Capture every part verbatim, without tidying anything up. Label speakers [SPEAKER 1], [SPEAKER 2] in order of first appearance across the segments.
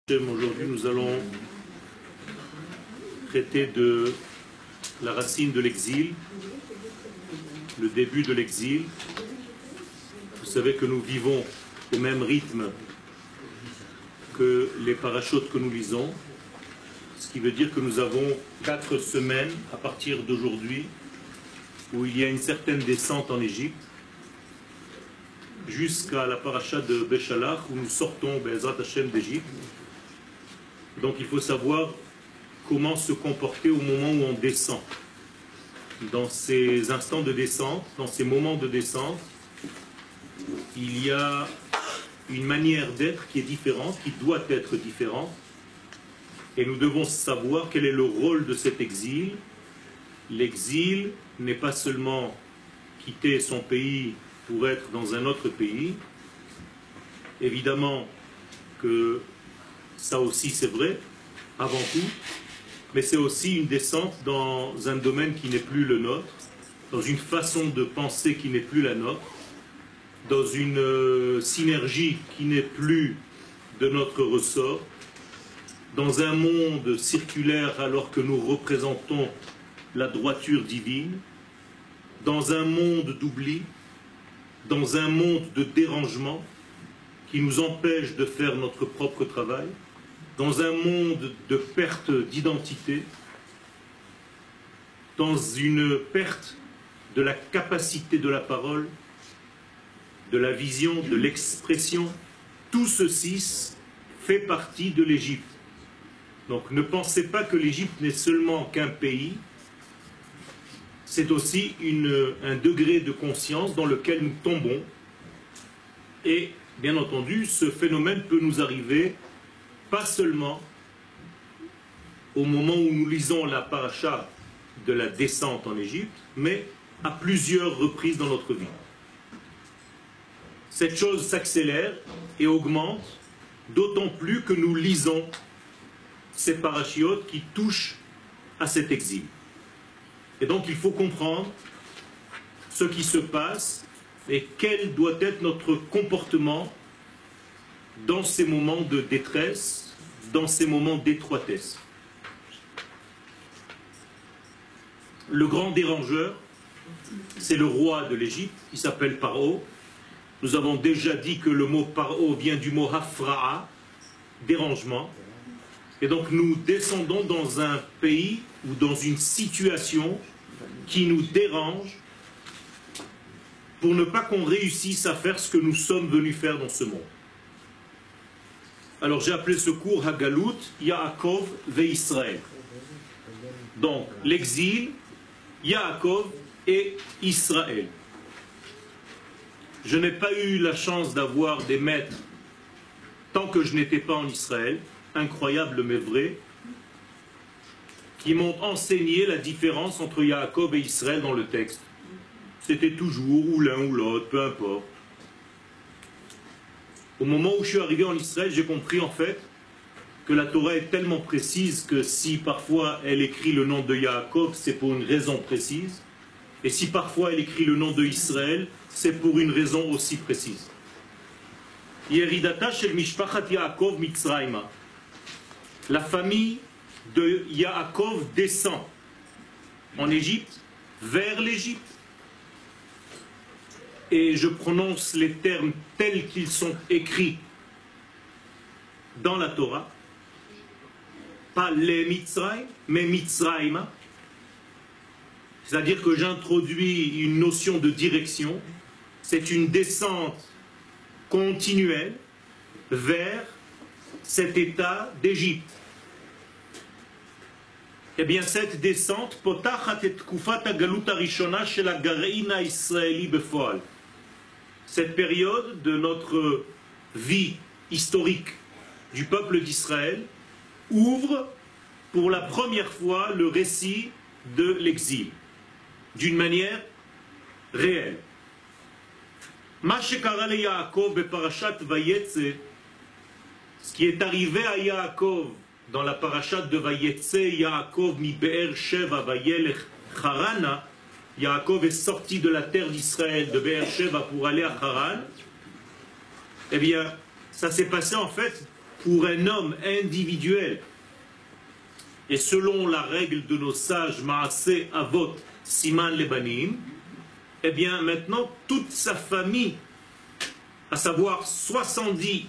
[SPEAKER 1] Aujourd'hui, nous allons traiter de la racine de l'exil, le début de l'exil. Vous savez que nous vivons au même rythme que les parachutes que nous lisons, ce qui veut dire que nous avons quatre semaines à partir d'aujourd'hui où il y a une certaine descente en Égypte jusqu'à la paracha de Béchalach où nous sortons Be'ezrat Hashem d'Égypte. Donc il faut savoir comment se comporter au moment où on descend. Dans ces instants de descente, dans ces moments de descente, il y a une manière d'être qui est différente, qui doit être différente. Et nous devons savoir quel est le rôle de cet exil. L'exil n'est pas seulement quitter son pays pour être dans un autre pays. Évidemment que ça aussi c'est vrai, avant tout, mais c'est aussi une descente dans un domaine qui n'est plus le nôtre, dans une façon de penser qui n'est plus la nôtre, dans une euh, synergie qui n'est plus de notre ressort, dans un monde circulaire alors que nous représentons la droiture divine, dans un monde d'oubli, dans un monde de dérangement qui nous empêche de faire notre propre travail, dans un monde de perte d'identité, dans une perte de la capacité de la parole, de la vision, de l'expression. Tout ceci fait partie de l'Égypte. Donc ne pensez pas que l'Égypte n'est seulement qu'un pays, c'est aussi une, un degré de conscience dans lequel nous tombons. Et bien entendu, ce phénomène peut nous arriver pas seulement au moment où nous lisons la paracha de la descente en Égypte, mais à plusieurs reprises dans notre vie. Cette chose s'accélère et augmente, d'autant plus que nous lisons ces parachiotes qui touchent à cet exil. Et donc il faut comprendre ce qui se passe et quel doit être notre comportement dans ces moments de détresse, dans ces moments d'étroitesse. Le grand dérangeur, c'est le roi de l'Égypte, qui s'appelle Paro. Nous avons déjà dit que le mot Paro vient du mot Hafra'a, dérangement. Et donc nous descendons dans un pays ou dans une situation qui nous dérange pour ne pas qu'on réussisse à faire ce que nous sommes venus faire dans ce monde. Alors j'ai appelé ce cours Hagalut, Yaakov ve Israël. Donc l'exil, Yaakov et Israël. Je n'ai pas eu la chance d'avoir des maîtres tant que je n'étais pas en Israël, incroyable mais vrai, qui m'ont enseigné la différence entre Yaakov et Israël dans le texte. C'était toujours ou l'un ou l'autre, peu importe. Au moment où je suis arrivé en Israël, j'ai compris en fait que la Torah est tellement précise que si parfois elle écrit le nom de Yaakov, c'est pour une raison précise. Et si parfois elle écrit le nom de Israël, c'est pour une raison aussi précise. Yeridata shel mishpachat Yaakov Mitzrayma. La famille de Yaakov descend en Égypte, vers l'Égypte. Et je prononce les termes tels qu'ils sont écrits dans la Torah, pas les Mitzrayim, mais Mitzrayma. C'est-à-dire que j'introduis une notion de direction. C'est une descente continuelle vers cet état d'Égypte. Eh bien, cette descente, potachat et tkufat hagalut harishona shel hagarein haisraeli befoal. Cette période de notre vie historique du peuple d'Israël ouvre pour la première fois le récit de l'exil, d'une manière réelle. Ma shekara le Yaakov beparashat Vayetze, ce qui est arrivé à Yaakov dans la parashat de Vayetze, Yaakov mi Be'er Sheva vayelech Harana, Yaakov est sorti de la terre d'Israël, de Be'er Sheva pour aller à Haran. Eh bien, ça s'est passé en fait pour un homme individuel, et selon la règle de nos sages, Maaseh Avot Siman Lebanim, eh bien maintenant toute sa famille, à savoir soixante-dix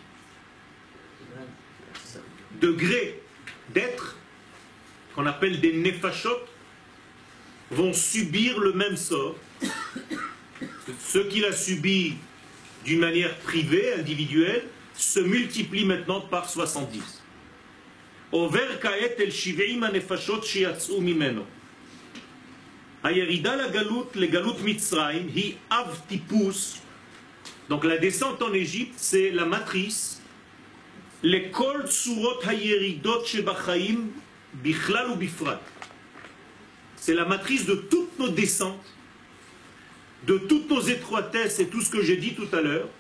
[SPEAKER 1] degrés d'être, qu'on appelle des nefashot, vont subir le même sort. Ce qu'il a subi d'une manière privée, individuelle, se multiplie maintenant par soixante-dix. Over kaet el shiv'im hanefashot shiyatz'u mimeno. Hayerida la galut, le galut Mitzrayim, hi av tipus. Donc la descente en Égypte, c'est la matrice. Les kol tsurot hayeridot shebachaim bichlal ou bifrat. C'est la matrice de toutes nos descentes, de toutes nos étroitesses et tout ce que j'ai dit tout à l'heure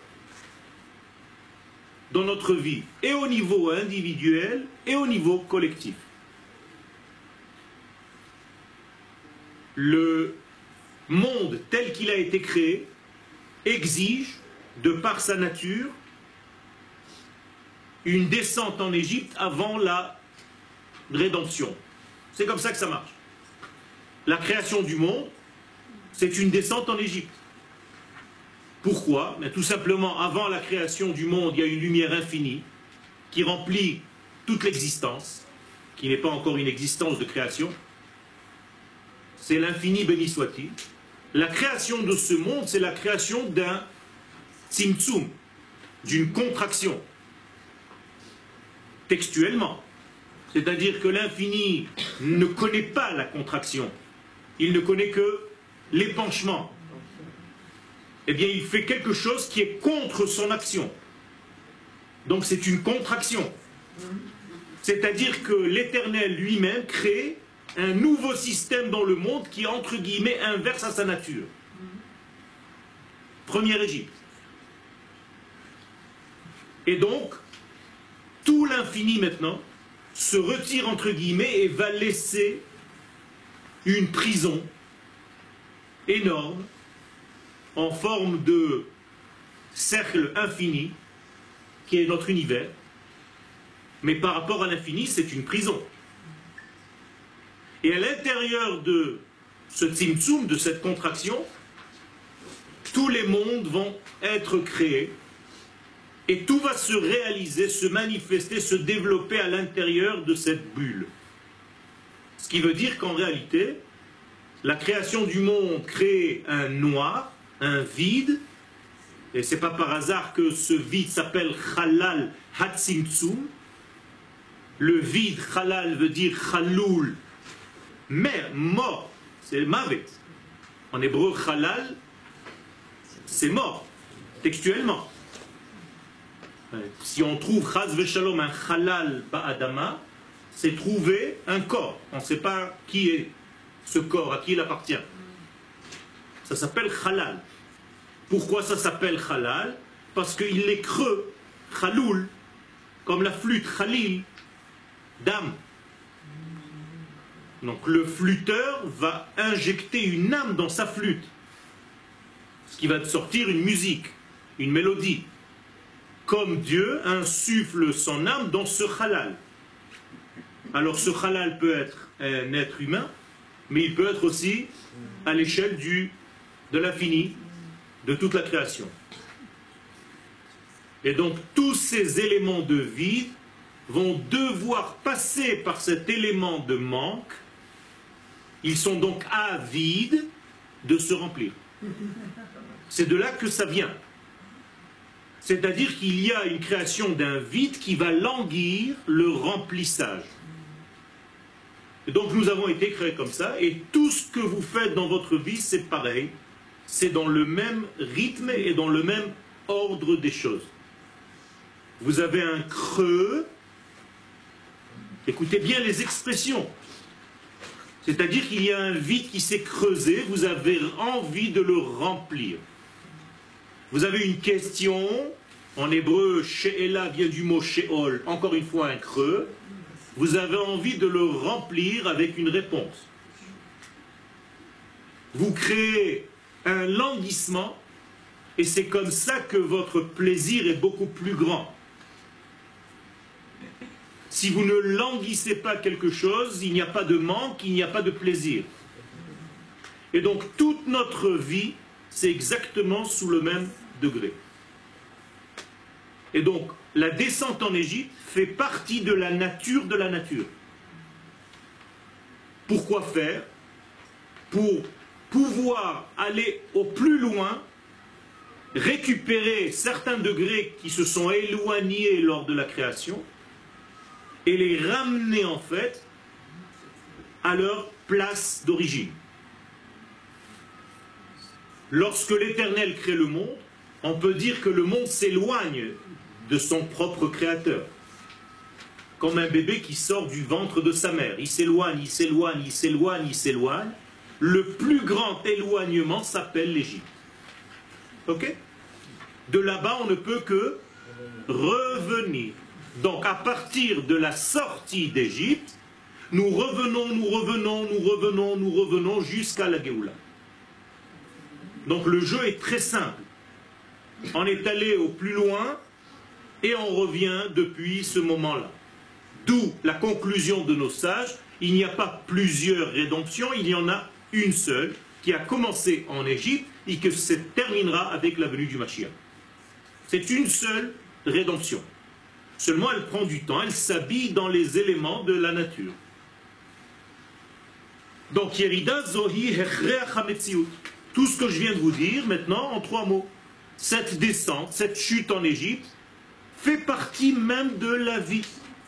[SPEAKER 1] dans notre vie, et au niveau individuel et au niveau collectif. Le monde tel qu'il a été créé exige, de par sa nature, une descente en Égypte avant la rédemption. C'est comme ça que ça marche. La création du monde, c'est une descente en Égypte. Pourquoi? Mais tout simplement, avant la création du monde, il y a une lumière infinie qui remplit toute l'existence, qui n'est pas encore une existence de création. C'est l'infini, béni soit-il. La création de ce monde, c'est la création d'un tzimtzum, d'une contraction, textuellement. C'est-à-dire que l'infini ne connaît pas la contraction. Il ne connaît que l'épanchement. Eh bien, il fait quelque chose qui est contre son action. Donc c'est une contraction. C'est-à-dire que l'Éternel lui-même crée un nouveau système dans le monde qui est, entre guillemets, inverse à sa nature. Première Égypte. Et donc, tout l'infini maintenant se retire, entre guillemets, et va laisser une prison énorme en forme de cercle infini qui est notre univers, mais par rapport à l'infini, c'est une prison. Et à l'intérieur de ce tzimtzum, de cette contraction, tous les mondes vont être créés et tout va se réaliser, se manifester, se développer à l'intérieur de cette bulle. Ce qui veut dire qu'en réalité, la création du monde crée un noir, un vide, et c'est pas par hasard que ce vide s'appelle Chalal Hatzimtzum. Le vide, Chalal, veut dire Chaloul, mais mort, c'est Mavet. En hébreu, Chalal, c'est mort, textuellement. Si on trouve Chaz Veshalom un Chalal Ba'adama, c'est trouver un corps. On ne sait pas qui est ce corps, à qui il appartient. Ça s'appelle Chalal. Pourquoi ça s'appelle Chalal? Parce qu'il est creux, Chaloul, comme la flûte, Khalil, d'âme. Donc le flûteur va injecter une âme dans sa flûte, ce qui va sortir une musique, une mélodie. Comme Dieu insuffle son âme dans ce Chalal. Alors ce Chalal peut être un être humain, mais il peut être aussi à l'échelle du de l'infini, de toute la création. Et donc tous ces éléments de vide vont devoir passer par cet élément de manque. Ils sont donc avides de se remplir. C'est de là que ça vient. C'est-à-dire qu'il y a une création d'un vide qui va languir le remplissage. Et donc nous avons été créés comme ça, et tout ce que vous faites dans votre vie, c'est pareil. C'est dans le même rythme et dans le même ordre des choses. Vous avez un creux, écoutez bien les expressions, c'est-à-dire qu'il y a un vide qui s'est creusé, vous avez envie de le remplir. Vous avez une question, en hébreu, she'ela vient du mot she'ol, encore une fois un creux, vous avez envie de le remplir avec une réponse. Vous créez un languissement, et c'est comme ça que votre plaisir est beaucoup plus grand. Si vous ne languissez pas quelque chose, il n'y a pas de manque, il n'y a pas de plaisir. Et donc toute notre vie, c'est exactement sous le même degré. Et donc la descente en Égypte fait partie de la nature de la nature. Pourquoi faire? Pour pouvoir aller au plus loin, récupérer certains degrés qui se sont éloignés lors de la création et les ramener en fait à leur place d'origine. Lorsque l'Éternel crée le monde, on peut dire que le monde s'éloigne de son propre créateur. Comme un bébé qui sort du ventre de sa mère. Il s'éloigne, il s'éloigne, il s'éloigne, il s'éloigne. Le plus grand éloignement s'appelle l'Égypte. Ok? De là-bas, on ne peut que revenir. Donc, à partir de la sortie d'Égypte, nous revenons, nous revenons, nous revenons, nous revenons jusqu'à la Géoula. Donc, le jeu est très simple. On est allé au plus loin et on revient depuis ce moment-là. D'où la conclusion de nos sages, il n'y a pas plusieurs rédemptions, il y en a une seule qui a commencé en Égypte et qui se terminera avec la venue du Mashiach. C'est une seule rédemption. Seulement elle prend du temps, elle s'habille dans les éléments de la nature. Donc Yerida Zohi Hechreach HaMetziut. Tout ce que je viens de vous dire maintenant en trois mots. Cette descente, cette chute en Égypte fait partie même de la vie,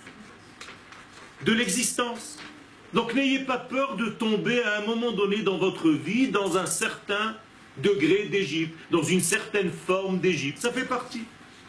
[SPEAKER 1] de l'existence. Donc n'ayez pas peur de tomber à un moment donné dans votre vie dans un certain degré d'Égypte, dans une certaine forme d'Égypte. Ça fait partie.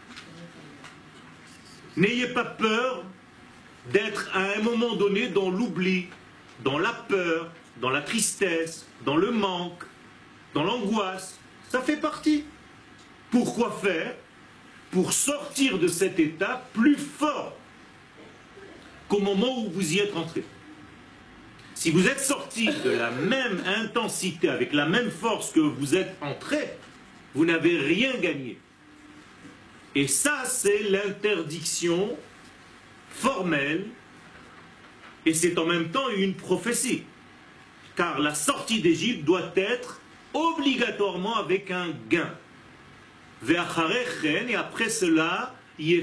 [SPEAKER 1] N'ayez pas peur d'être à un moment donné dans l'oubli, dans la peur, dans la tristesse, dans le manque, dans l'angoisse. Ça fait partie. Pourquoi faire? Pour sortir de cet état plus fort qu'au moment où vous y êtes entré. Si vous êtes sorti de la même intensité, avec la même force que vous êtes entré, vous n'avez rien gagné. Et ça, c'est l'interdiction formelle, et c'est en même temps une prophétie. Car la sortie d'Égypte doit être obligatoirement avec un gain. Et après cela,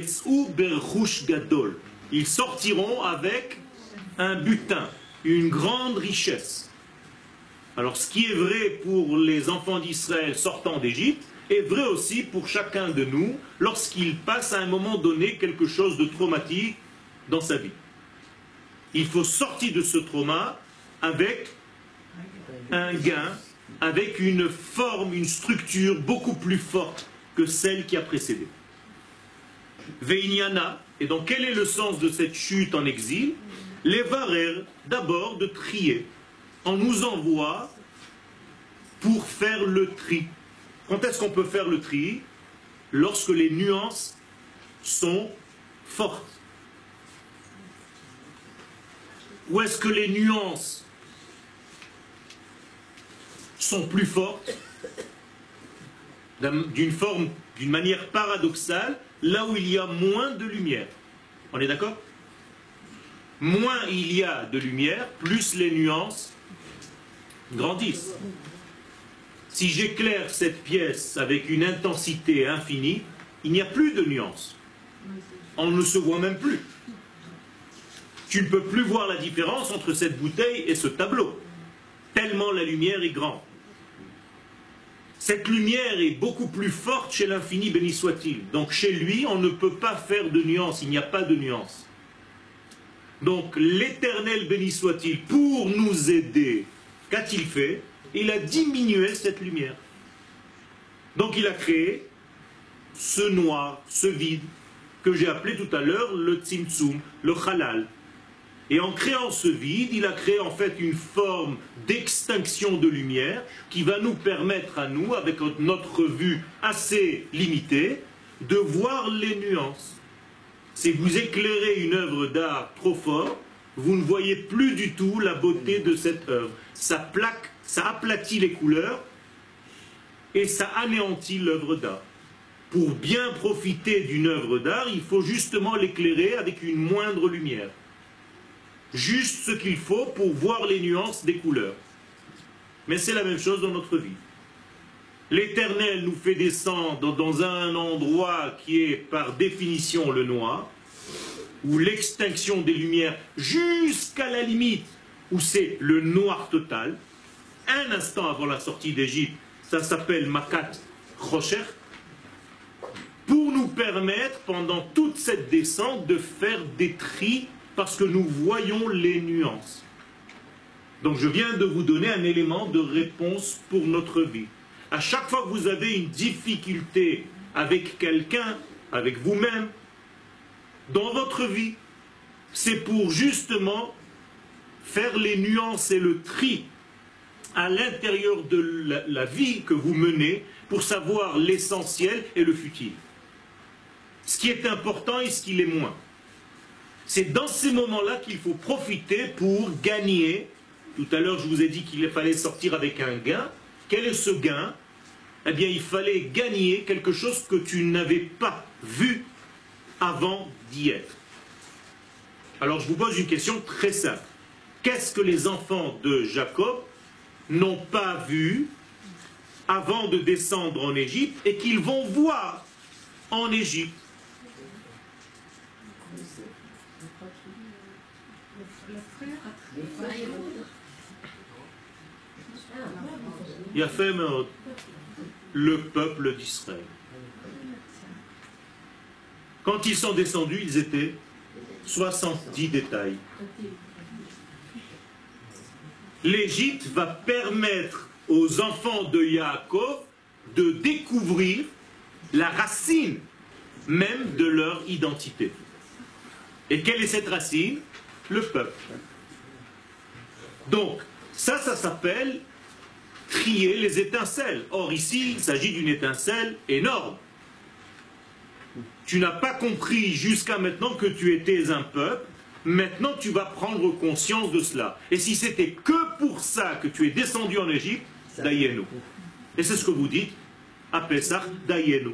[SPEAKER 1] ils sortiront avec un butin, une grande richesse. Alors ce qui est vrai pour les enfants d'Israël sortant d'Égypte est vrai aussi pour chacun de nous lorsqu'il passe à un moment donné quelque chose de traumatique dans sa vie. Il faut sortir de ce trauma avec un gain, avec une forme, une structure beaucoup plus forte que celle qui a précédé. Veinyana, et donc quel est le sens de cette chute en exil? Les varer, d'abord de trier. On nous envoie pour faire le tri. Quand est-ce qu'on peut faire le tri? Lorsque les nuances sont fortes. Où est-ce que les nuances sont plus fortes? D'une forme, d'une manière paradoxale, là où il y a moins de lumière. On est d'accord? Moins il y a de lumière, plus les nuances grandissent. Si j'éclaire cette pièce avec une intensité infinie, il n'y a plus de nuances. On ne se voit même plus. Tu ne peux plus voir la différence entre cette bouteille et ce tableau, tellement la lumière est grande. Cette lumière est beaucoup plus forte chez l'infini, béni soit-il. Donc chez lui, on ne peut pas faire de nuance, il n'y a pas de nuance. Donc l'Éternel, béni soit-il, pour nous aider, qu'a-t-il fait? Il a diminué cette lumière. Donc il a créé ce noir, ce vide, que j'ai appelé tout à l'heure le tzimtzum, le halal. Et en créant ce vide, il a créé en fait une forme d'extinction de lumière qui va nous permettre à nous, avec notre vue assez limitée, de voir les nuances. Si vous éclairez une œuvre d'art trop fort, vous ne voyez plus du tout la beauté de cette œuvre. Ça plaque, ça aplatit les couleurs et ça anéantit l'œuvre d'art. pour bien profiter d'une œuvre d'art, il faut justement l'éclairer avec une moindre lumière. Juste ce qu'il faut pour voir les nuances des couleurs. Mais c'est la même chose dans notre vie. L'Éternel nous fait descendre dans un endroit qui est par définition le noir, où l'extinction des lumières jusqu'à la limite, où c'est le noir total. Un instant avant la sortie d'Égypte, ça s'appelle Makat Rocher, pour nous permettre pendant toute cette descente de faire des tris parce que nous voyons les nuances. Donc je viens de vous donner un élément de réponse pour notre vie. À chaque fois que vous avez une difficulté avec quelqu'un, avec vous-même, dans votre vie, c'est pour justement faire les nuances et le tri à l'intérieur de la, la vie que vous menez pour savoir l'essentiel et le futile. Ce qui est important et ce qui l'est moins. C'est dans ces moments-là qu'il faut profiter pour gagner. Tout à l'heure, je vous ai dit qu'il fallait sortir avec un gain. Quel est ce gain? Eh bien, il fallait gagner quelque chose que tu n'avais pas vu avant d'y être. Alors, je vous pose une question très simple. Qu'est-ce que les enfants de Jacob n'ont pas vu avant de descendre en Égypte et qu'ils vont voir en Égypte? Yafé Meod, le peuple d'Israël. Quand ils sont descendus, ils étaient soixante-dix détails. L'Égypte va permettre aux enfants de Yaakov de découvrir la racine même de leur identité. Et quelle est cette racine? Le peuple. Donc, ça, ça s'appelle trier les étincelles. Or, ici, il s'agit d'une étincelle énorme. Tu n'as pas compris jusqu'à maintenant que tu étais un peuple. Maintenant, tu vas prendre conscience de cela. Et si c'était que pour ça que tu es descendu en Égypte, Dayenu. Et c'est ce que vous dites à Pessah, Dayenu.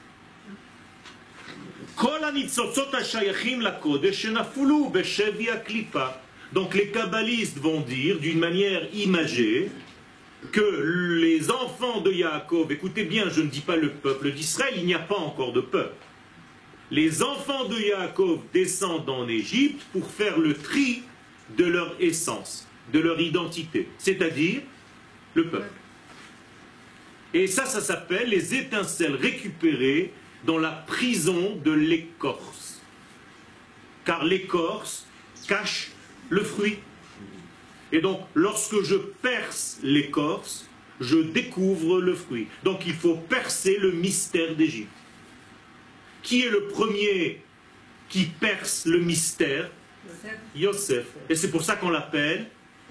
[SPEAKER 1] Donc les kabbalistes vont dire d'une manière imagée que les enfants de Yaakov, écoutez bien, je ne dis pas le peuple d'Israël, il n'y a pas encore de peuple. Les enfants de Yaakov descendent en Égypte pour faire le tri de leur essence, de leur identité, c'est-à-dire le peuple. Et ça, ça s'appelle les étincelles récupérées dans la prison de l'écorce. Car l'écorce cache le fruit. Et donc, lorsque je perce l'écorce, je découvre le fruit. Donc, il faut percer le mystère d'Égypte. Qui est le premier qui perce le mystère? Yosef. Et c'est pour ça qu'on l'appelle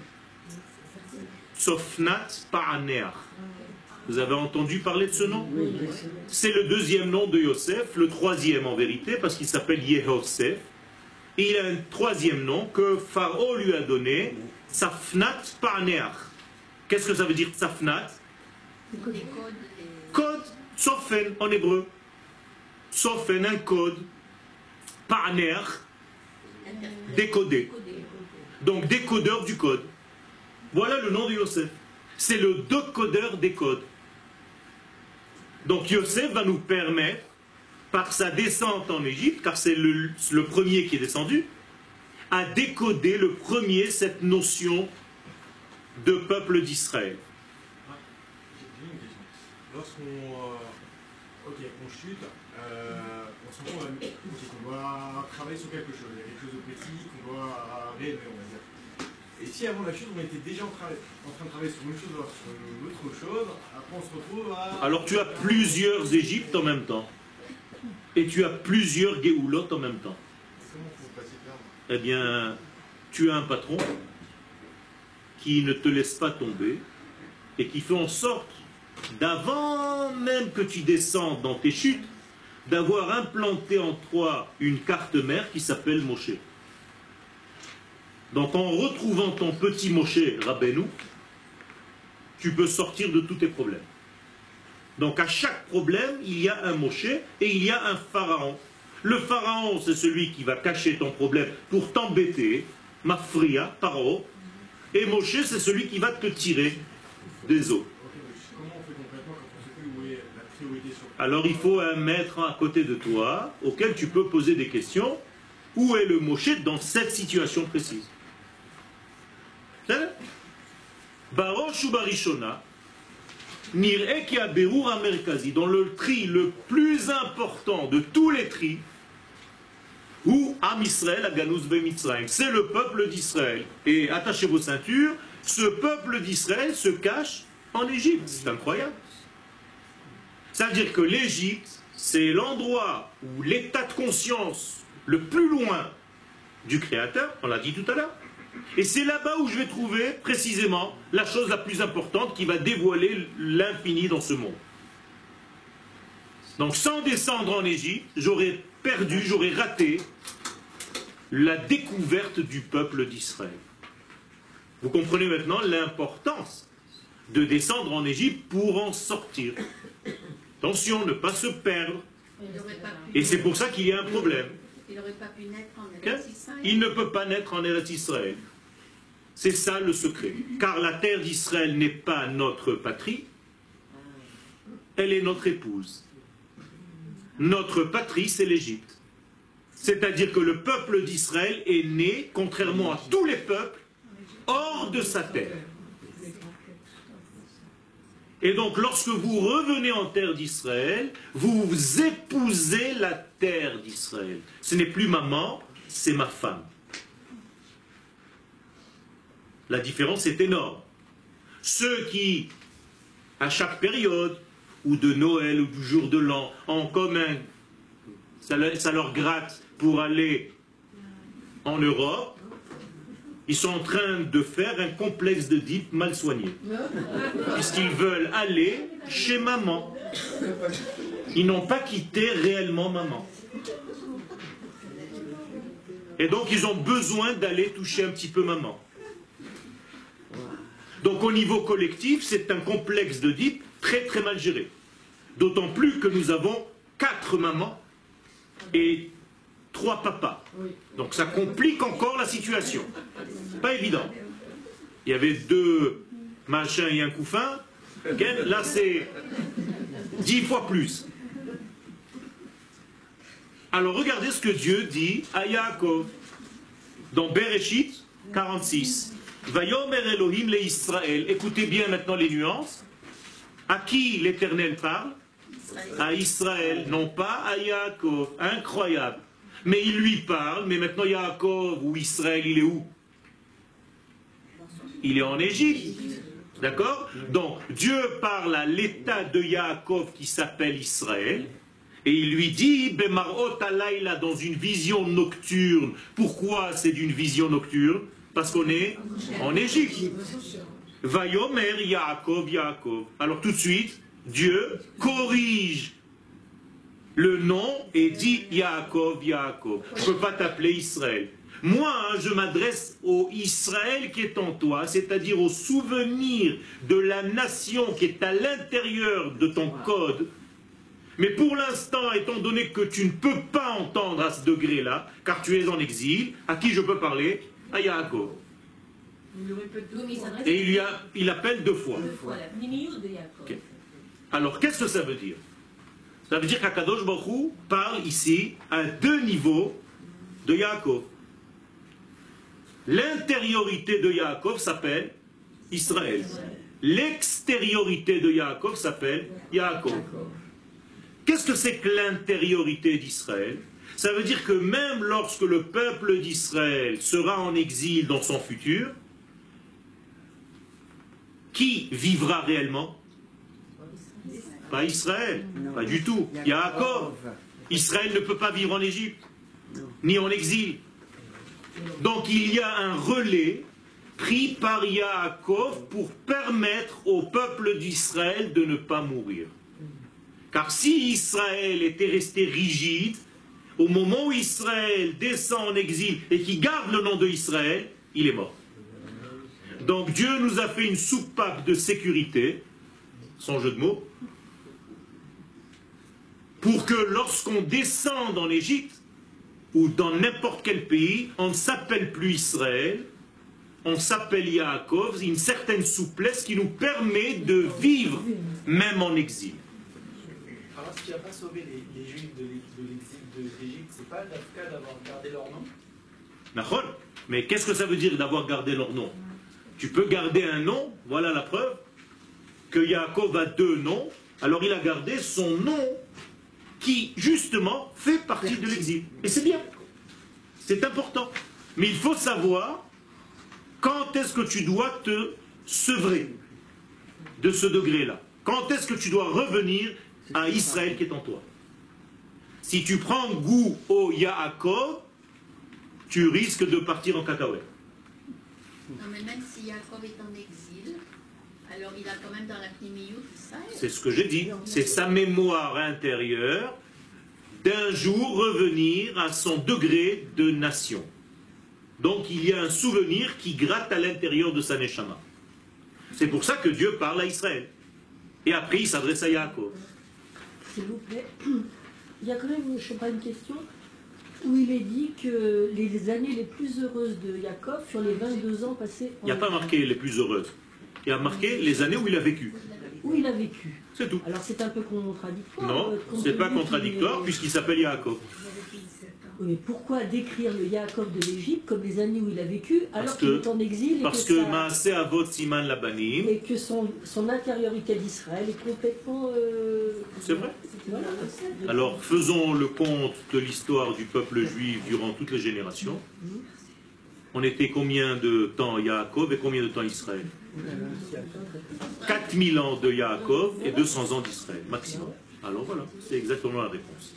[SPEAKER 1] Sofnat Pa'aneach. Vous avez entendu parler de ce nom? C'est le deuxième nom de Yosef, le troisième en vérité, parce qu'il s'appelle Yehosef. Et il a un troisième nom que Pharaon lui a donné, Safnat Pa'aneach. Qu'est-ce que ça veut dire Safnat? Code, Sofen en hébreu. Sofen, un code. Pa'aneach, décodé. Donc décodeur du code. Voilà le nom de Yosef. C'est le décodeur des codes. Donc Yosef va nous permettre, par sa descente en Égypte, car c'est le, le premier qui est descendu, à décoder le premier cette notion de peuple d'Israël.
[SPEAKER 2] Ah, j'ai une question. Lorsqu'on euh, okay, on chute, euh, on se rend compte okay, qu'on doit travailler sur quelque chose. Il y a quelque chose de petit qu'on doit réélever, on va dire. Et si avant la chute, on était déjà en, en train de travailler sur une chose, sur une autre chose, après on se retrouve à...
[SPEAKER 1] Alors tu as plusieurs Égyptes en même temps. Et tu as plusieurs Géoulot en même temps.
[SPEAKER 2] Comment faut passer perdre?
[SPEAKER 1] Eh bien, tu as un patron qui ne te laisse pas tomber et qui fait en sorte, d'avant même que tu descendes dans tes chutes, d'avoir implanté en toi une carte mère qui s'appelle Moshe. Donc en retrouvant ton petit Moshe Rabbeinu, tu peux sortir de tous tes problèmes. Donc à chaque problème, il y a un Moshe et il y a un pharaon. Le pharaon, c'est celui qui va cacher ton problème pour t'embêter, Mafria, Paro, et Moshe, c'est celui qui va te tirer des eaux.
[SPEAKER 2] Comment on fait concrètement quand on sait plus où est la priorité sur...
[SPEAKER 1] Alors il faut un maître à côté de toi auquel tu peux poser des questions. Où est le Moshe dans cette situation précise? Barosh ou Barishona, Nir'e ki haberur hamerkazi, dans le tri le plus important de tous les tris, ou Am Israël Aganus Bemitzrayim, c'est le peuple d'Israël. Et attachez vos ceintures, ce peuple d'Israël se cache en Égypte. C'est incroyable. Ça veut dire que l'Égypte, c'est l'endroit où l'état de conscience le plus loin du Créateur, on l'a dit tout à l'heure, et c'est là-bas où je vais trouver précisément la chose la plus importante qui va dévoiler l'infini dans ce monde. Donc sans descendre en Égypte, j'aurais perdu, j'aurais raté la découverte du peuple d'Israël. Vous comprenez maintenant l'importance de descendre en Égypte pour en sortir. Attention, ne pas se perdre. Et c'est pour ça qu'il y a un problème.
[SPEAKER 3] Il n'aurait pas pu naître en Eretz Israël.
[SPEAKER 1] Il ne peut pas naître en Eretz Israël. C'est ça le secret. Car la terre d'Israël n'est pas notre patrie, elle est notre épouse. Notre patrie, c'est l'Égypte. C'est-à-dire que le peuple d'Israël est né, contrairement à tous les peuples, hors de sa terre. Et donc, lorsque vous revenez en terre d'Israël, vous épousez la terre d'Israël. Ce n'est plus maman, c'est ma femme. La différence est énorme. Ceux qui, à chaque période, ou de Noël, ou du jour de l'an, en commun, ça leur, ça leur gratte pour aller en Europe, ils sont en train de faire un complexe de dip mal soigné. Puisqu'ils veulent aller chez maman. Ils n'ont pas quitté réellement maman. Et donc ils ont besoin d'aller toucher un petit peu maman. Donc au niveau collectif, c'est un complexe de dip très très mal géré. D'autant plus que nous avons quatre mamans et trois papas. Donc ça complique encore la situation. Pas évident. Il y avait deux machins et un couffin. Là c'est dix fois plus. Alors regardez ce que Dieu dit à Yaakov dans Bereshit quarante-six. Vayomer Elohim le Israël. Écoutez bien maintenant les nuances. À qui l'Éternel parle? À Israël, non pas à Yaakov. Incroyable. Mais il lui parle, mais maintenant Yaakov ou Israël, il est où? Il est en Égypte. D'accord? Donc Dieu parle à l'état de Yaakov qui s'appelle Israël. Et il lui dit, Bemarot alayla, dans une vision nocturne. Pourquoi c'est d'une vision nocturne? Parce qu'on est en Égypte. Vayomer Yaakov, Yaakov. Alors tout de suite, Dieu corrige le nom et dit Yaakov, Yaakov. Je ne peux pas t'appeler Israël. Moi, hein, je m'adresse au Israël qui est en toi, c'est-à-dire au souvenir de la nation qui est à l'intérieur de ton code. Mais pour l'instant, étant donné que tu ne peux pas entendre à ce degré-là, car tu es en exil, à qui je peux parler? À Yaakov. Et il, lui a, il appelle deux fois. Okay. Alors, qu'est-ce que ça veut dire? Ça veut dire qu'Akadosh Baruch Hu parle ici à deux niveaux de Yaakov. L'intériorité de Yaakov s'appelle Israël. L'extériorité de Yaakov s'appelle Yaakov. Qu'est-ce que c'est que l'intériorité d'Israël? Ça veut dire que même lorsque le peuple d'Israël sera en exil dans son futur, qui vivra réellement? Pas Israël, pas du tout. Yaakov. Israël ne peut pas vivre en Égypte, ni en exil. Donc il y a un relais pris par Yaakov pour permettre au peuple d'Israël de ne pas mourir. Car si Israël était resté rigide, au moment où Israël descend en exil et qui garde le nom de Israël, il est mort. Donc Dieu nous a fait une soupape de sécurité, sans jeu de mots, pour que lorsqu'on descende en Égypte, ou dans n'importe quel pays, on ne s'appelle plus Israël, on s'appelle Yaakov, une certaine souplesse qui nous permet de vivre même en exil.
[SPEAKER 4] Alors, ce qui n'a pas sauvé les, les Juifs de l'exil d'Égypte, c'est pas le cas d'avoir gardé leur nom?
[SPEAKER 1] D'accord? Mais qu'est-ce que ça veut dire d'avoir gardé leur nom? Tu peux garder un nom, voilà la preuve, que Yaakov a deux noms, alors il a gardé son nom qui, justement, fait partie de l'exil. Et c'est bien, c'est important. Mais il faut savoir quand est-ce que tu dois te sevrer de ce degré-là. Quand est-ce que tu dois revenir à Israël qui est en toi. Si tu prends goût au Yaakov, tu risques de partir en cacahuète.
[SPEAKER 3] Non, mais même si Yaakov est en exil, alors il a quand même dans la Pnimiyut Israël.
[SPEAKER 1] C'est ce que j'ai dit. C'est sa mémoire intérieure d'un jour revenir à son degré de nation. Donc il y a un souvenir qui gratte à l'intérieur de sa neshama. C'est pour ça que Dieu parle à Israël. Et après il s'adresse à Yaakov.
[SPEAKER 5] S'il vous plaît, il y a quand même, je sais pas, une question où il est dit que les années les plus heureuses de Yaakov sur les vingt-deux ans passés en...
[SPEAKER 1] Il n'y a pas marqué les plus heureuses. Il y a marqué les années où il a vécu.
[SPEAKER 5] Où il a vécu.
[SPEAKER 1] C'est tout.
[SPEAKER 5] Alors c'est un peu contradictoire.
[SPEAKER 1] Non, c'est pas contradictoire puisqu'il s'appelle Yaakov.
[SPEAKER 5] Oui, mais pourquoi décrire le Yaakov de l'Égypte comme les années où il a vécu alors qu'il est en exil et
[SPEAKER 1] Parce
[SPEAKER 5] que,
[SPEAKER 1] que
[SPEAKER 5] ça-
[SPEAKER 1] Maaseh Avot Siman Labanim,
[SPEAKER 5] et que son, son intériorité d'Israël est complètement... euh,
[SPEAKER 1] c'est vrai.
[SPEAKER 5] voilà.
[SPEAKER 1] Alors faisons le compte de l'histoire du peuple juif durant toutes les générations. On était combien de temps Yaakov et combien de temps Israël? quatre mille ans de Yaakov et deux cents ans d'Israël, maximum. Alors voilà, c'est exactement la réponse.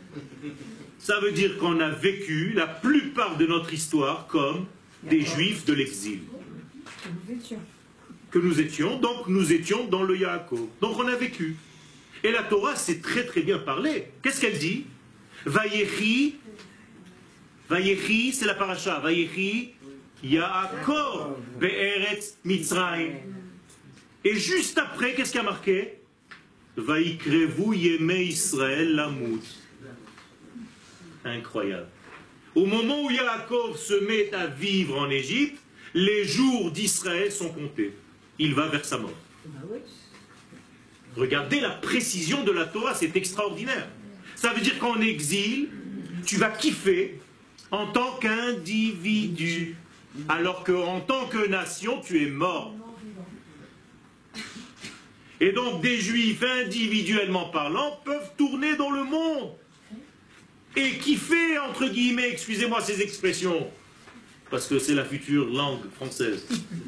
[SPEAKER 1] Ça veut dire qu'on a vécu la plupart de notre histoire comme des juifs de l'exil. Que nous étions, donc nous étions dans le Yaakov. Donc on a vécu. Et la Torah sait très très bien parler. Qu'est-ce qu'elle dit? Vayechi, Vayechi, c'est la paracha. Vayechi, Yaakov, Be'eretz Mitzrayim. Et juste après, qu'est-ce qu'il y a marqué? Vaïkrevu Yemei Israël Lamut. Incroyable. Au moment où Yaakov se met à vivre en Égypte, les jours d'Israël sont comptés. Il va vers sa mort. Regardez la précision de la Torah, c'est extraordinaire. Ça veut dire qu'en exil, tu vas kiffer en tant qu'individu, alors qu'en tant que nation, tu es mort. Et donc des juifs individuellement parlant peuvent tourner dans le monde et kiffer, entre guillemets, excusez-moi ces expressions, parce que c'est la future langue française.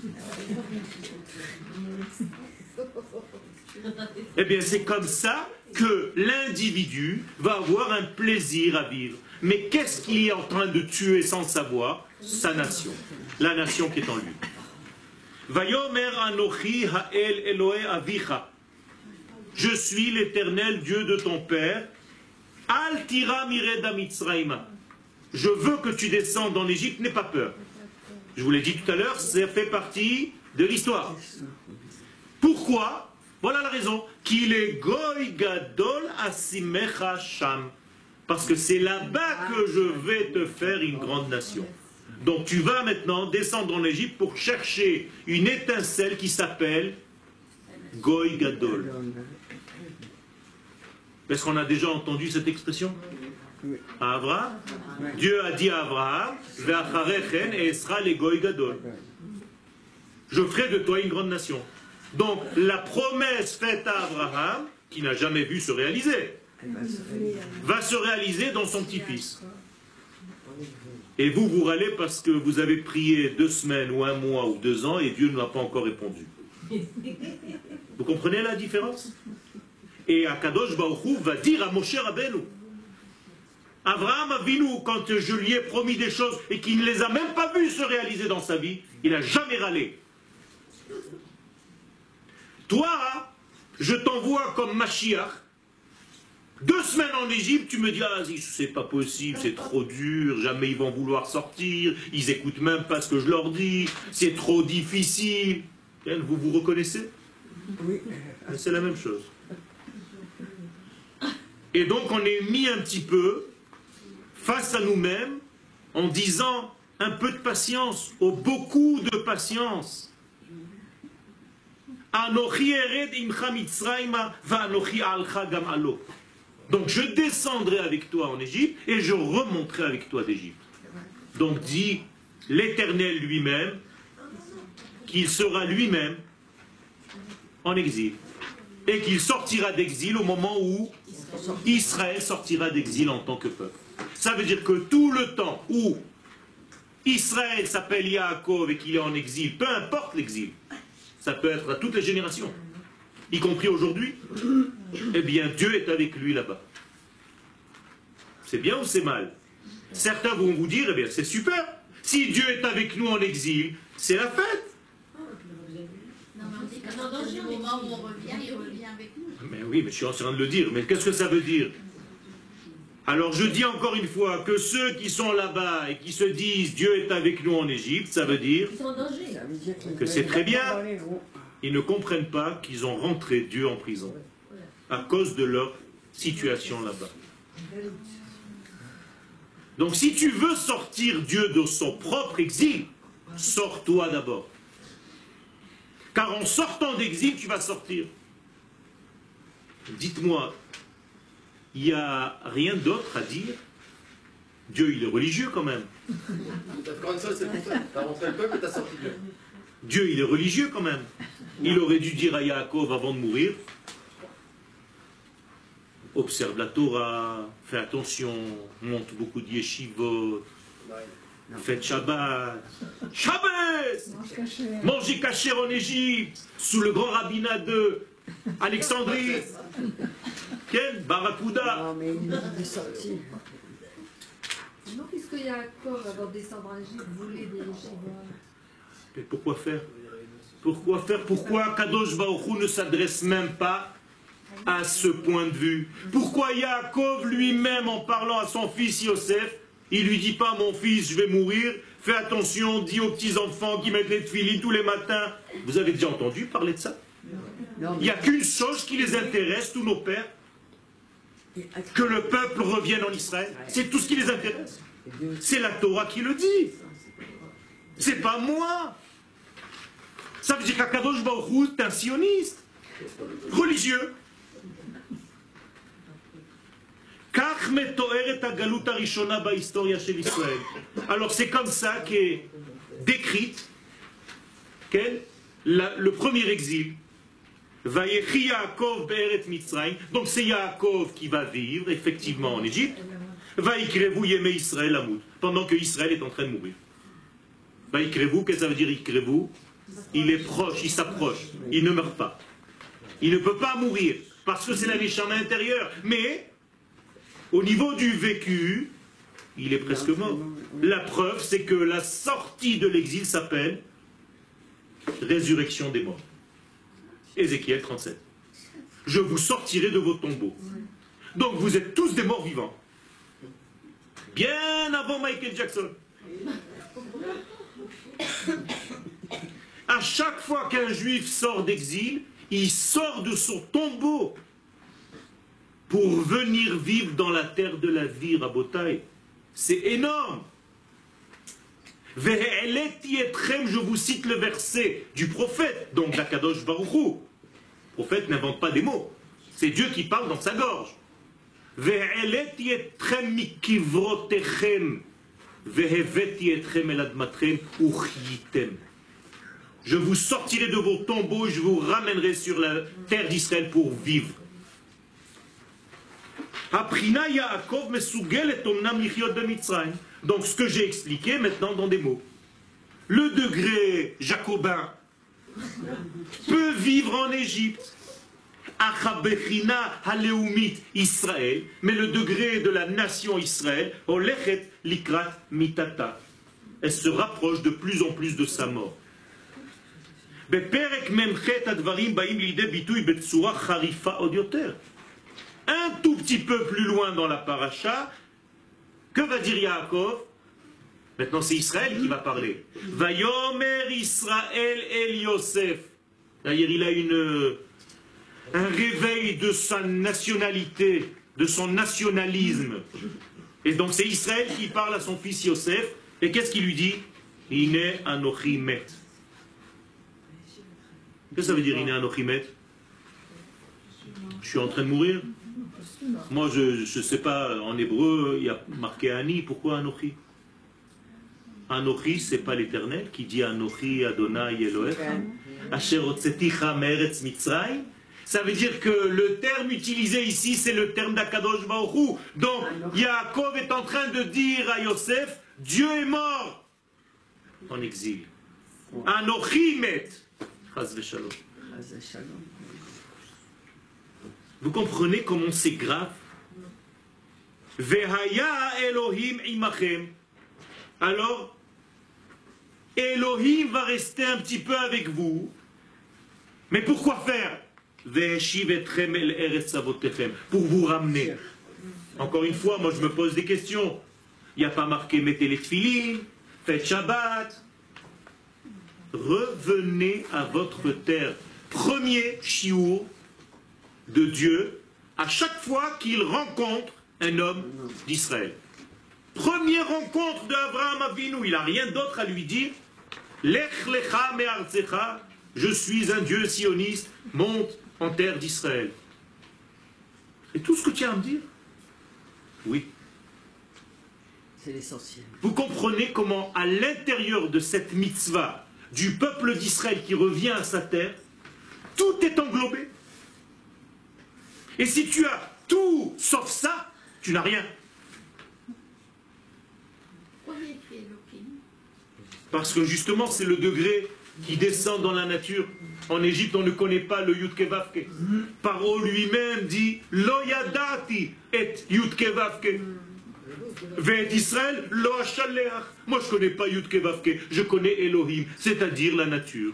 [SPEAKER 1] Eh bien c'est comme ça que l'individu va avoir un plaisir à vivre. Mais qu'est-ce qu'il est en train de tuer sans le savoir? Sa nation, la nation qui est en lui. Vayomer Anochi Ha'el Elohe Avicha. Je suis l'Éternel Dieu de ton père. Al tira mireda Mitzrayima. Je veux que tu descendes en Égypte, n'aie pas peur. Je vous l'ai dit tout à l'heure, ça fait partie de l'histoire. Pourquoi? Voilà la raison. Qu'il est Goy Gadol Asimecha Sham. Parce que c'est là-bas que je vais te faire une grande nation. Donc tu vas maintenant descendre en Égypte pour chercher une étincelle qui s'appelle Goy Gadol. Est-ce qu'on a déjà entendu cette expression? À Abraham, Dieu a dit à Abraham, Ve'acharechen esra le Goy Gadol. Je ferai de toi une grande nation. Donc la promesse faite à Abraham, qui n'a jamais vu se réaliser, va se réaliser dans son petit-fils. Et vous, vous râlez parce que vous avez prié deux semaines ou un mois ou deux ans et Dieu ne m'a pas encore répondu. Vous comprenez la différence? Et Akadosh Baruch Hu va dire à Moshe Rabbeinu, Abraham Avinu, quand je lui ai promis des choses et qu'il ne les a même pas vues se réaliser dans sa vie, il n'a jamais râlé. Toi, je t'envoie comme Mashiach. Deux semaines en Égypte, tu me dis, ah, c'est pas possible, c'est trop dur, jamais ils vont vouloir sortir, ils écoutent même pas ce que je leur dis, c'est trop difficile. Vous vous reconnaissez? Oui. C'est la même chose. Et donc on est mis un petit peu face à nous-mêmes en disant un peu de patience, ou beaucoup de patience. Donc je descendrai avec toi en Égypte et je remonterai avec toi d'Égypte. Donc dit l'Éternel lui-même qu'il sera lui-même en exil et qu'il sortira d'exil au moment où Israël sortira d'exil en tant que peuple. Ça veut dire que tout le temps où Israël s'appelle Yaakov et qu'il est en exil, peu importe l'exil, ça peut être à toutes les générations, y compris aujourd'hui, eh bien Dieu est avec lui là-bas. C'est bien ou c'est mal? Certains vont vous dire, eh bien c'est super, si Dieu est avec nous en exil, c'est la fête.
[SPEAKER 3] Non, mais on dit qu'à partir du moment où on revient, il revient avec nous.
[SPEAKER 1] Mais oui, mais je suis en train de le dire, mais qu'est-ce que ça veut dire? Alors je dis encore une fois que ceux qui sont là-bas et qui se disent Dieu est avec nous en Égypte, ça veut dire que c'est très bien. Ils ne comprennent pas qu'ils ont rentré Dieu en prison à cause de leur situation là-bas. Donc si tu veux sortir Dieu de son propre exil, sors-toi d'abord. Car en sortant d'exil, tu vas sortir. Dites-moi, il n'y a rien d'autre à dire? Dieu, il est religieux quand même.
[SPEAKER 6] Encore une fois, c'est pour ça. T'as rentré le peuple et t'as sorti Dieu.
[SPEAKER 1] Dieu, il est religieux quand même. Il aurait dû dire à Yaakov avant de mourir, observe la Torah, fais attention, monte beaucoup de yeshivot, faites Shabbat, Shabbat, mangez kasher en Égypte, sous le grand rabbinat de Alexandrie. Quel Barracuda.
[SPEAKER 7] Non, mais il est sorti.
[SPEAKER 8] Non, puisque Yaakov, avant de descendre en Égypte, voulait des yeshivot.
[SPEAKER 1] Mais pourquoi faire? Pourquoi faire? Pourquoi Kadosh Baruch Hu ne s'adresse même pas à ce point de vue? Pourquoi Yaakov lui-même, en parlant à son fils Yosef, il lui dit pas, mon fils, je vais mourir, fais attention, dis aux petits-enfants qui mettent les tefilines tous les matins. Vous avez déjà entendu parler de ça? Il n'y a qu'une chose qui les intéresse, tous nos pères, que le peuple revienne en Israël. C'est tout ce qui les intéresse. C'est la Torah qui le dit. C'est pas moi. Ça veut dire qu'Akadosh Baruch Hu est un sioniste, religieux. Alors c'est comme ça qu'est décrite quel, la, le premier exil. Donc c'est Yaakov qui va vivre effectivement en Égypte. Pendant que Israël est en train de mourir. Qu'est-ce que ça veut dire Ikrevu? Il est proche, il s'approche, il ne meurt pas. Il ne peut pas mourir, parce que c'est la neshama intérieure. Mais, au niveau du vécu, il est presque mort. La preuve, c'est que la sortie de l'exil s'appelle résurrection des morts. Ézéchiel trente-sept. Je vous sortirai de vos tombeaux. Donc vous êtes tous des morts vivants. Bien avant Michael Jackson. À chaque fois qu'un juif sort d'exil, il sort de son tombeau pour venir vivre dans la terre de la vie, Rabotai. C'est énorme. Je vous cite le verset du prophète, donc d'Akadosh Baruch Hu. Le prophète n'invente pas des mots. C'est Dieu qui parle dans sa gorge. Je vous sortirai de vos tombeaux et je vous ramènerai sur la terre d'Israël pour vivre. Donc ce que j'ai expliqué maintenant dans des mots. Le degré jacobin peut vivre en Égypte. Israël, mais le degré de la nation Israël, elle se rapproche de plus en plus de sa mort. Un tout petit peu plus loin dans la paracha, que va dire Yaakov? Maintenant c'est Israël qui va parler. Vayomer Israël el Yosef. D'ailleurs il a une, un réveil de sa nationalité de son nationalisme. Et donc c'est Israël qui parle à son fils Yosef, et qu'est-ce qu'il lui dit? Ine anochi met. Qu'est-ce que ça veut dire Ine anochi met? Je suis en train de mourir. Moi je ne sais pas, en hébreu il y a marqué Ani, pourquoi Anochi? Anochi, c'est pas l'Éternel qui dit Anochi Adonai Elohecha Asher hotzeticha me'eretz Mitzrayim. Ça veut dire que le terme utilisé ici, c'est le terme d'Akadosh Baruch Hu. Donc, Yaakov est en train de dire à Yosef, Dieu est mort en exil. Anochi met. Chas v'shalom. Vous comprenez comment c'est grave? Vehaya Elohim imachem. Alors, Elohim va rester un petit peu avec vous. Mais pourquoi faire? Pour vous ramener. Encore une fois, moi je me pose des questions. Il n'y a pas marqué mettez les tefilines, faites Shabbat. Revenez à votre terre. Premier chiour de Dieu à chaque fois qu'il rencontre un homme d'Israël. Première rencontre d'Abraham Avinu, il n'a rien d'autre à lui dire. Lech lecha me'artzecha, je suis un Dieu sioniste, monte en terre d'Israël. C'est tout ce que tu as à me dire? Oui.
[SPEAKER 5] C'est l'essentiel.
[SPEAKER 1] Vous comprenez comment, à l'intérieur de cette mitzvah, du peuple d'Israël qui revient à sa terre, tout est englobé. Et si tu as tout sauf ça, tu n'as rien. Parce que justement, c'est le degré qui descend dans la nature. En Égypte, on ne connaît pas le Yud Kevavke. Paro lui-même dit Lo yadati et Yud Kevavke. Ve'et Israël lo hashaleach. Moi, je ne connais pas Yud Kevavke. Je connais Elohim, c'est-à-dire la nature.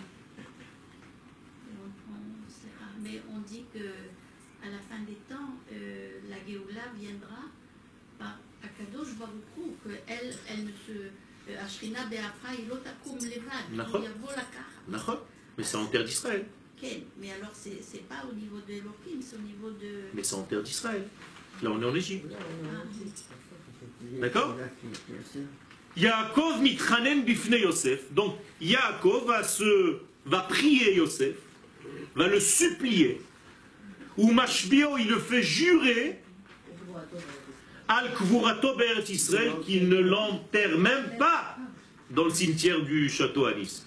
[SPEAKER 3] Mais on dit que à la fin des temps, euh, la Géoula viendra par Akadosh Baruch Hu, qu'elle elle ne se Ashrina be'afra il otakum levad.
[SPEAKER 1] D'accord. Mais c'est en terre d'Israël.
[SPEAKER 3] Okay. Mais alors, c'est, c'est pas au niveau de Elohim, c'est au niveau de...
[SPEAKER 1] Mais c'est en terre d'Israël. Là, on est en Égypte. Ah. D'accord? Yaakov mitranen bifne Yosef. Donc, Yaakov va, se, va prier Yosef, va le supplier. Ou Mashbio, il le fait jurer Al Kvurato Be'eretz Israël qu'il ne l'enterre même pas dans le cimetière du château à Nice.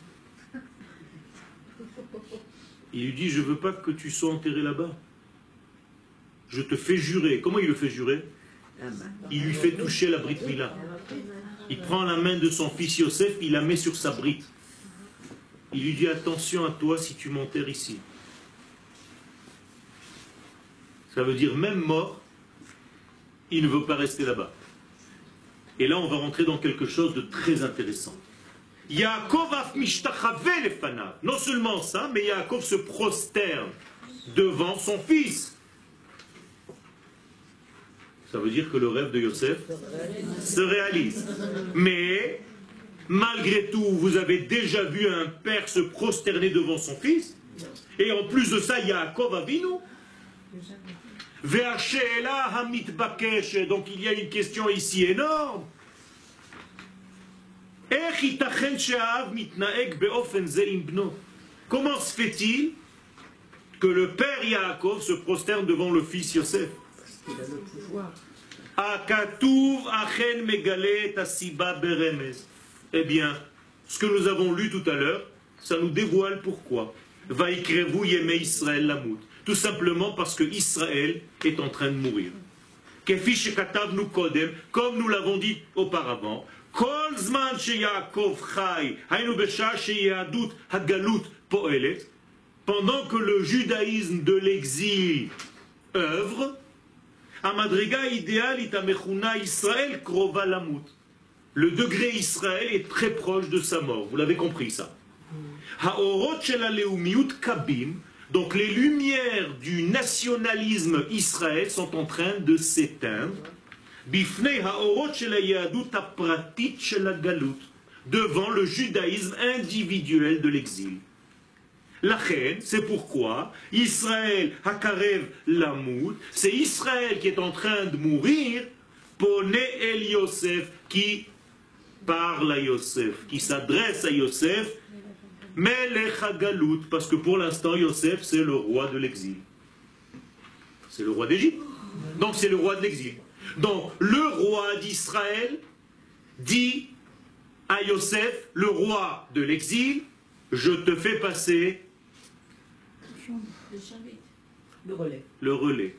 [SPEAKER 1] Il lui dit, je ne veux pas que tu sois enterré là-bas. Je te fais jurer. Comment il le fait jurer? Il lui fait toucher la Brit Mila. Il prend la main de son fils Yosef, il la met sur sa brite. Il lui dit, attention à toi si tu m'enterres ici. Ça veut dire, même mort, il ne veut pas rester là-bas. Et là, on va rentrer dans quelque chose de très intéressant. Yaakov af mishtachave lefanav. Non seulement ça, mais Yaakov se prosterne devant son fils. Ça veut dire que le rêve de Yosef se réalise. Mais, malgré tout, vous avez déjà vu un père se prosterner devant son fils. Et en plus de ça, Yaakov Avinu. Donc il y a une question ici énorme. Comment se fait-il que le père Yaakov se prosterne devant le fils Yosef? Eh bien, ce que nous avons lu tout à l'heure, ça nous dévoile pourquoi. Vaikrevu yemei Israël lamut. Tout simplement parce que Israël est en train de mourir. Comme nous l'avons dit auparavant, pendant que le judaïsme de l'exil œuvre, le degré Israël est très proche de sa mort. Vous l'avez compris ça. Donc les lumières du nationalisme Israël sont en train de s'éteindre devant le judaïsme individuel de l'exil. La reine, c'est pourquoi Israël Hakarev Lamoud, c'est Israël qui est en train de mourir, Pone El Yosef, qui parle à Yosef, qui s'adresse à Yosef, Melech HaGalut, parce que pour l'instant Yosef c'est le roi de l'exil. C'est le roi d'Égypte. Donc c'est le roi de l'exil. Donc le roi d'Israël dit à Yosef, le roi de l'exil, je te fais passer
[SPEAKER 5] Le relais.
[SPEAKER 1] le relais.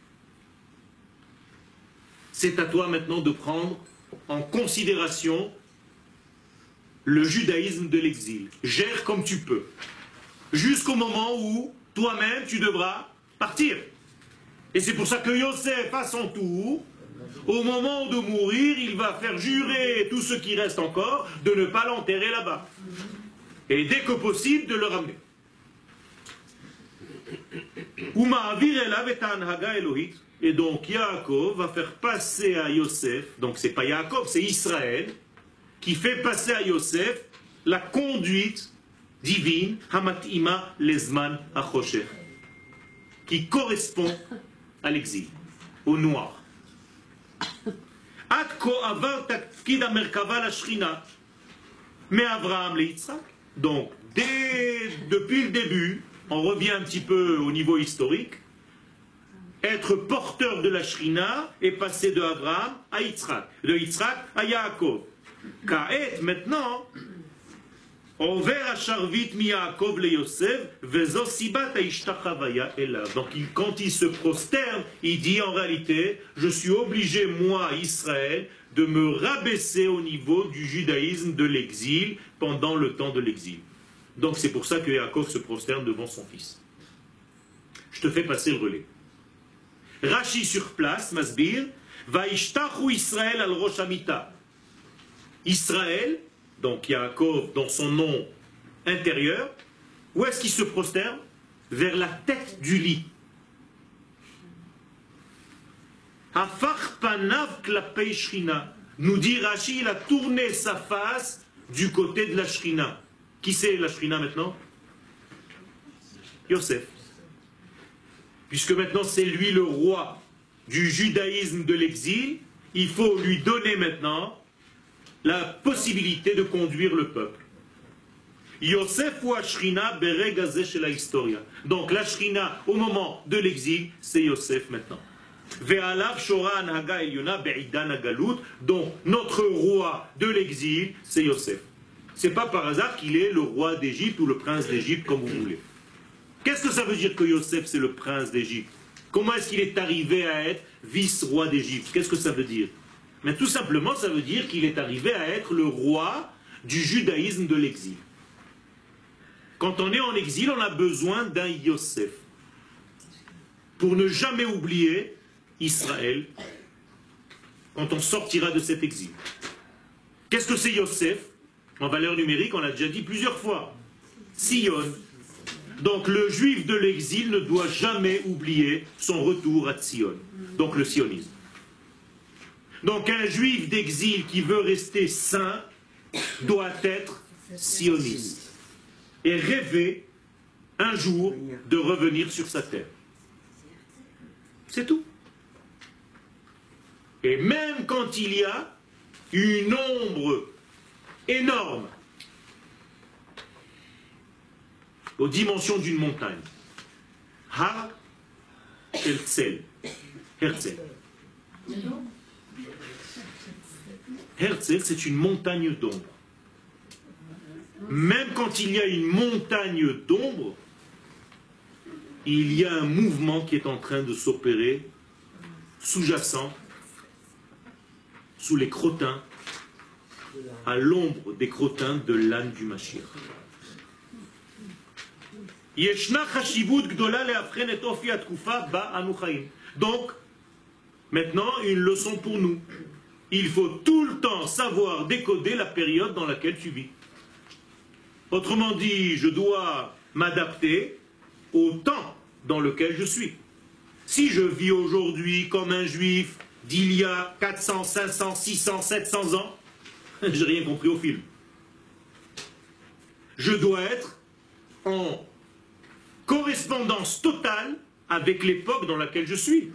[SPEAKER 1] C'est à toi maintenant de prendre en considération le judaïsme de l'exil. Gère comme tu peux. Jusqu'au moment où toi-même tu devras partir. Et c'est pour ça que Yosef, à son tour, au moment de mourir, il va faire jurer tout ce qui reste encore de ne pas l'enterrer là-bas. Et dès que possible, de le ramener. Et donc Yaakov va faire passer à Yosef, donc c'est pas Yaakov, c'est Israël, qui fait passer à Yosef la conduite divine, Hamatima Lezman Achosher, qui correspond à l'exil, au noir. Atko avar tafkid hamerkava la shrina, mais Abraham le Yitzhak. Donc, dès, depuis le début, on revient un petit peu au niveau historique, être porteur de la Shrina est passé de Abraham à Yitzhak, de Yitzhak à Yaakov. Ka'et, maintenant, on verra Charvit mi Yaakov le Yosef, vezo sibat haishtachavaya elav. Donc, il, quand il se prosterne, il dit en réalité, je suis obligé, moi, Israël, de me rabaisser au niveau du judaïsme de l'exil pendant le temps de l'exil. Donc, c'est pour ça que Yaakov se prosterne devant son fils. Je te fais passer le relais. Rashi sur place, Masbir, Vaishtachu Israël al Rosh Hamita. Israël, donc Yaakov dans son nom intérieur, où est-ce qu'il se prosterne? Vers la tête du lit. Hafach panav klapei shrina. Nous dit Rashi, il a tourné sa face du côté de la shrina. Qui c'est la shrina maintenant? Yosef. Puisque maintenant c'est lui le roi du judaïsme de l'exil, il faut lui donner maintenant la possibilité de conduire le peuple. Yosef ou Ashrina beregazé chez la historia. Donc la Shrina au moment de l'exil, c'est Yosef maintenant. Ve'alav shoran haga eliona be'idan hagalut. Donc notre roi de l'exil, c'est Yosef. C'est pas par hasard qu'il est le roi d'Égypte ou le prince d'Égypte, comme vous voulez. Qu'est-ce que ça veut dire que Yosef c'est le prince d'Égypte? Comment est-ce qu'il est arrivé à être vice-roi d'Égypte? Qu'est-ce que ça veut dire? Mais tout simplement, ça veut dire qu'il est arrivé à être le roi du judaïsme de l'exil. Quand on est en exil, on a besoin d'un Yosef. Pour ne jamais oublier Israël quand on sortira de cet exil. Qu'est-ce que c'est Yosef? En valeur numérique, on l'a déjà dit plusieurs fois. Sion. Donc le juif de l'exil ne doit jamais oublier son retour à Sion. Donc le sionisme. Donc un juif d'exil qui veut rester saint doit être sioniste. Et rêver un jour de revenir sur sa terre. C'est tout. Et même quand il y a une ombre énorme aux dimensions d'une montagne. Har Herzl. Herzl. Herzl, c'est une montagne d'ombre. Même quand il y a une montagne d'ombre, il y a un mouvement qui est en train de s'opérer sous-jacent, sous les crottins, à l'ombre des crottins de l'âne du Mashiach. Donc, maintenant, une leçon pour nous. Il faut tout le temps savoir décoder la période dans laquelle tu vis. Autrement dit, je dois m'adapter au temps dans lequel je suis. Si je vis aujourd'hui comme un juif d'il y a quatre cents, cinq cents, six cents, sept cents ans, j'ai rien compris au film. Je dois être en correspondance totale avec l'époque dans laquelle je suis.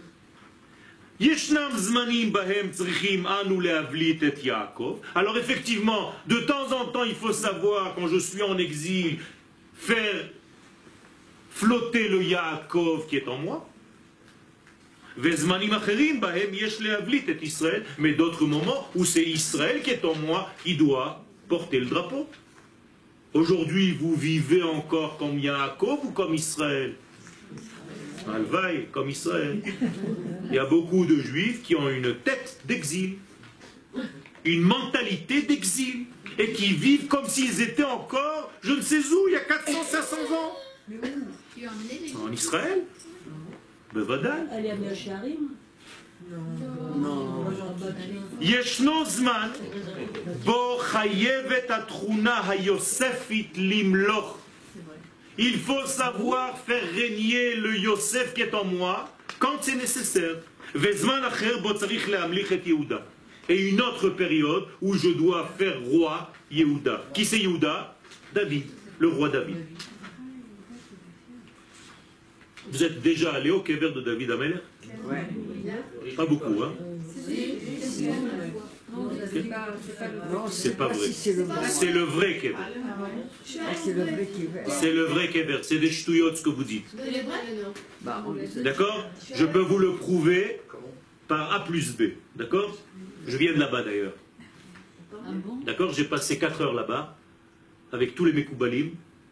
[SPEAKER 1] Alors effectivement, de temps en temps, il faut savoir, quand je suis en exil, faire flotter le Yaakov qui est en moi. Mais d'autres moments où c'est Israël qui est en moi qui doit porter le drapeau. Aujourd'hui, vous vivez encore comme Yaakov ou comme Israël? Alvaï, comme Israël. Il y a beaucoup de juifs qui ont une tête d'exil, une mentalité d'exil, et qui vivent comme s'ils étaient encore, je ne sais où, il y a quatre cents, cinq cents ans.
[SPEAKER 3] Tu as emmené les
[SPEAKER 1] En Israël. Bevadal.
[SPEAKER 5] Elle est à Miacharim.
[SPEAKER 6] Non.
[SPEAKER 1] Yeshno zman bo chayevet atruna hayosefit limloch. Il faut savoir faire régner le Yosef qui est en moi quand c'est nécessaire. Vezman acher bo tzarich lehamlich et Yehuda. Et une autre période où je dois faire roi Yehuda. Qui c'est Yehuda? David, le roi David. Vous êtes déjà allé au Kever de David Amelech?
[SPEAKER 6] Ouais.
[SPEAKER 1] Pas beaucoup, hein?
[SPEAKER 8] Non, c'est pas, c'est pas le
[SPEAKER 6] Non,
[SPEAKER 1] C'est pas vrai.
[SPEAKER 6] si c'est le vrai.
[SPEAKER 1] C'est le vrai Kever.
[SPEAKER 6] Ah, c'est le vrai qui est.
[SPEAKER 1] C'est le vrai Kever. C'est des ch'touillottes ce que vous dites.
[SPEAKER 6] Bah, on les a-
[SPEAKER 1] D'accord? Je peux vous le prouver par A plus B. D'accord? Je viens de là-bas d'ailleurs. D'accord? J'ai passé quatre heures là-bas avec tous les Mekoubalim.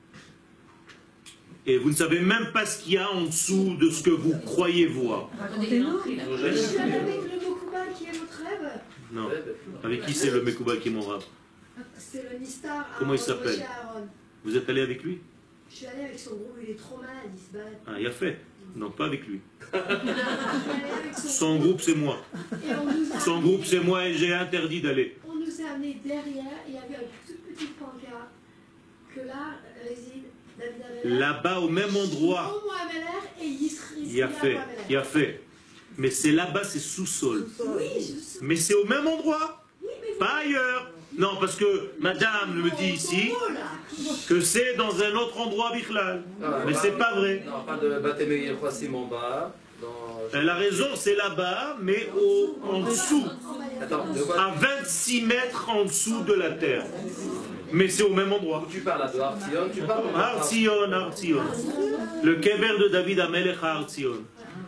[SPEAKER 1] Et vous ne savez même pas ce qu'il y a en dessous de ce que vous croyez voir.
[SPEAKER 8] Racontez-nous.
[SPEAKER 7] Je suis allée avec le Mokuba qui est notre rêve.
[SPEAKER 1] Non. Avec qui c'est le Mekoubal qui est mon rab?
[SPEAKER 7] C'est le Nistar.
[SPEAKER 1] Comment il
[SPEAKER 7] Aaron,
[SPEAKER 1] s'appelle?
[SPEAKER 7] Moshe Aaron.
[SPEAKER 1] Vous êtes allé avec lui?
[SPEAKER 7] Je suis allée avec son groupe, il est trop malade, il se balade.
[SPEAKER 1] Ah, il a fait. Non, pas avec lui.
[SPEAKER 7] Je suis allée avec son,
[SPEAKER 1] Son groupe, c'est moi.
[SPEAKER 7] Et on nous a
[SPEAKER 1] Son
[SPEAKER 7] amené-
[SPEAKER 1] groupe, c'est moi et j'ai interdit d'aller.
[SPEAKER 7] On nous a amené derrière, il y avait une toute petite pancarte que là réside David Amelech.
[SPEAKER 1] Là-bas, au même endroit,
[SPEAKER 7] Shimon Amelech et Yisri.
[SPEAKER 1] il a fait. Il a fait. Mais c'est là-bas, c'est sous-sol.
[SPEAKER 7] Oui, je sais.
[SPEAKER 1] Mais c'est au même endroit,
[SPEAKER 7] Oui, mais vous-
[SPEAKER 1] pas ailleurs. Non, parce que madame me dit ici
[SPEAKER 7] Oh là.
[SPEAKER 1] que c'est dans un autre endroit, Bichlal.
[SPEAKER 6] Ah,
[SPEAKER 1] Mais
[SPEAKER 6] bah,
[SPEAKER 1] c'est pas vrai.
[SPEAKER 6] Non, pas de Batémé Khwasim en bas. Dans...
[SPEAKER 1] Elle a raison, c'est là-bas, mais au, en dessous,
[SPEAKER 6] Attends, de quoi
[SPEAKER 1] à vingt-six mètres en dessous de la terre. Mais c'est au même endroit.
[SPEAKER 6] tu parles là de Artion, tu parles de
[SPEAKER 1] Artzion, Artzion. Le Kever de David Amelech à Artzion.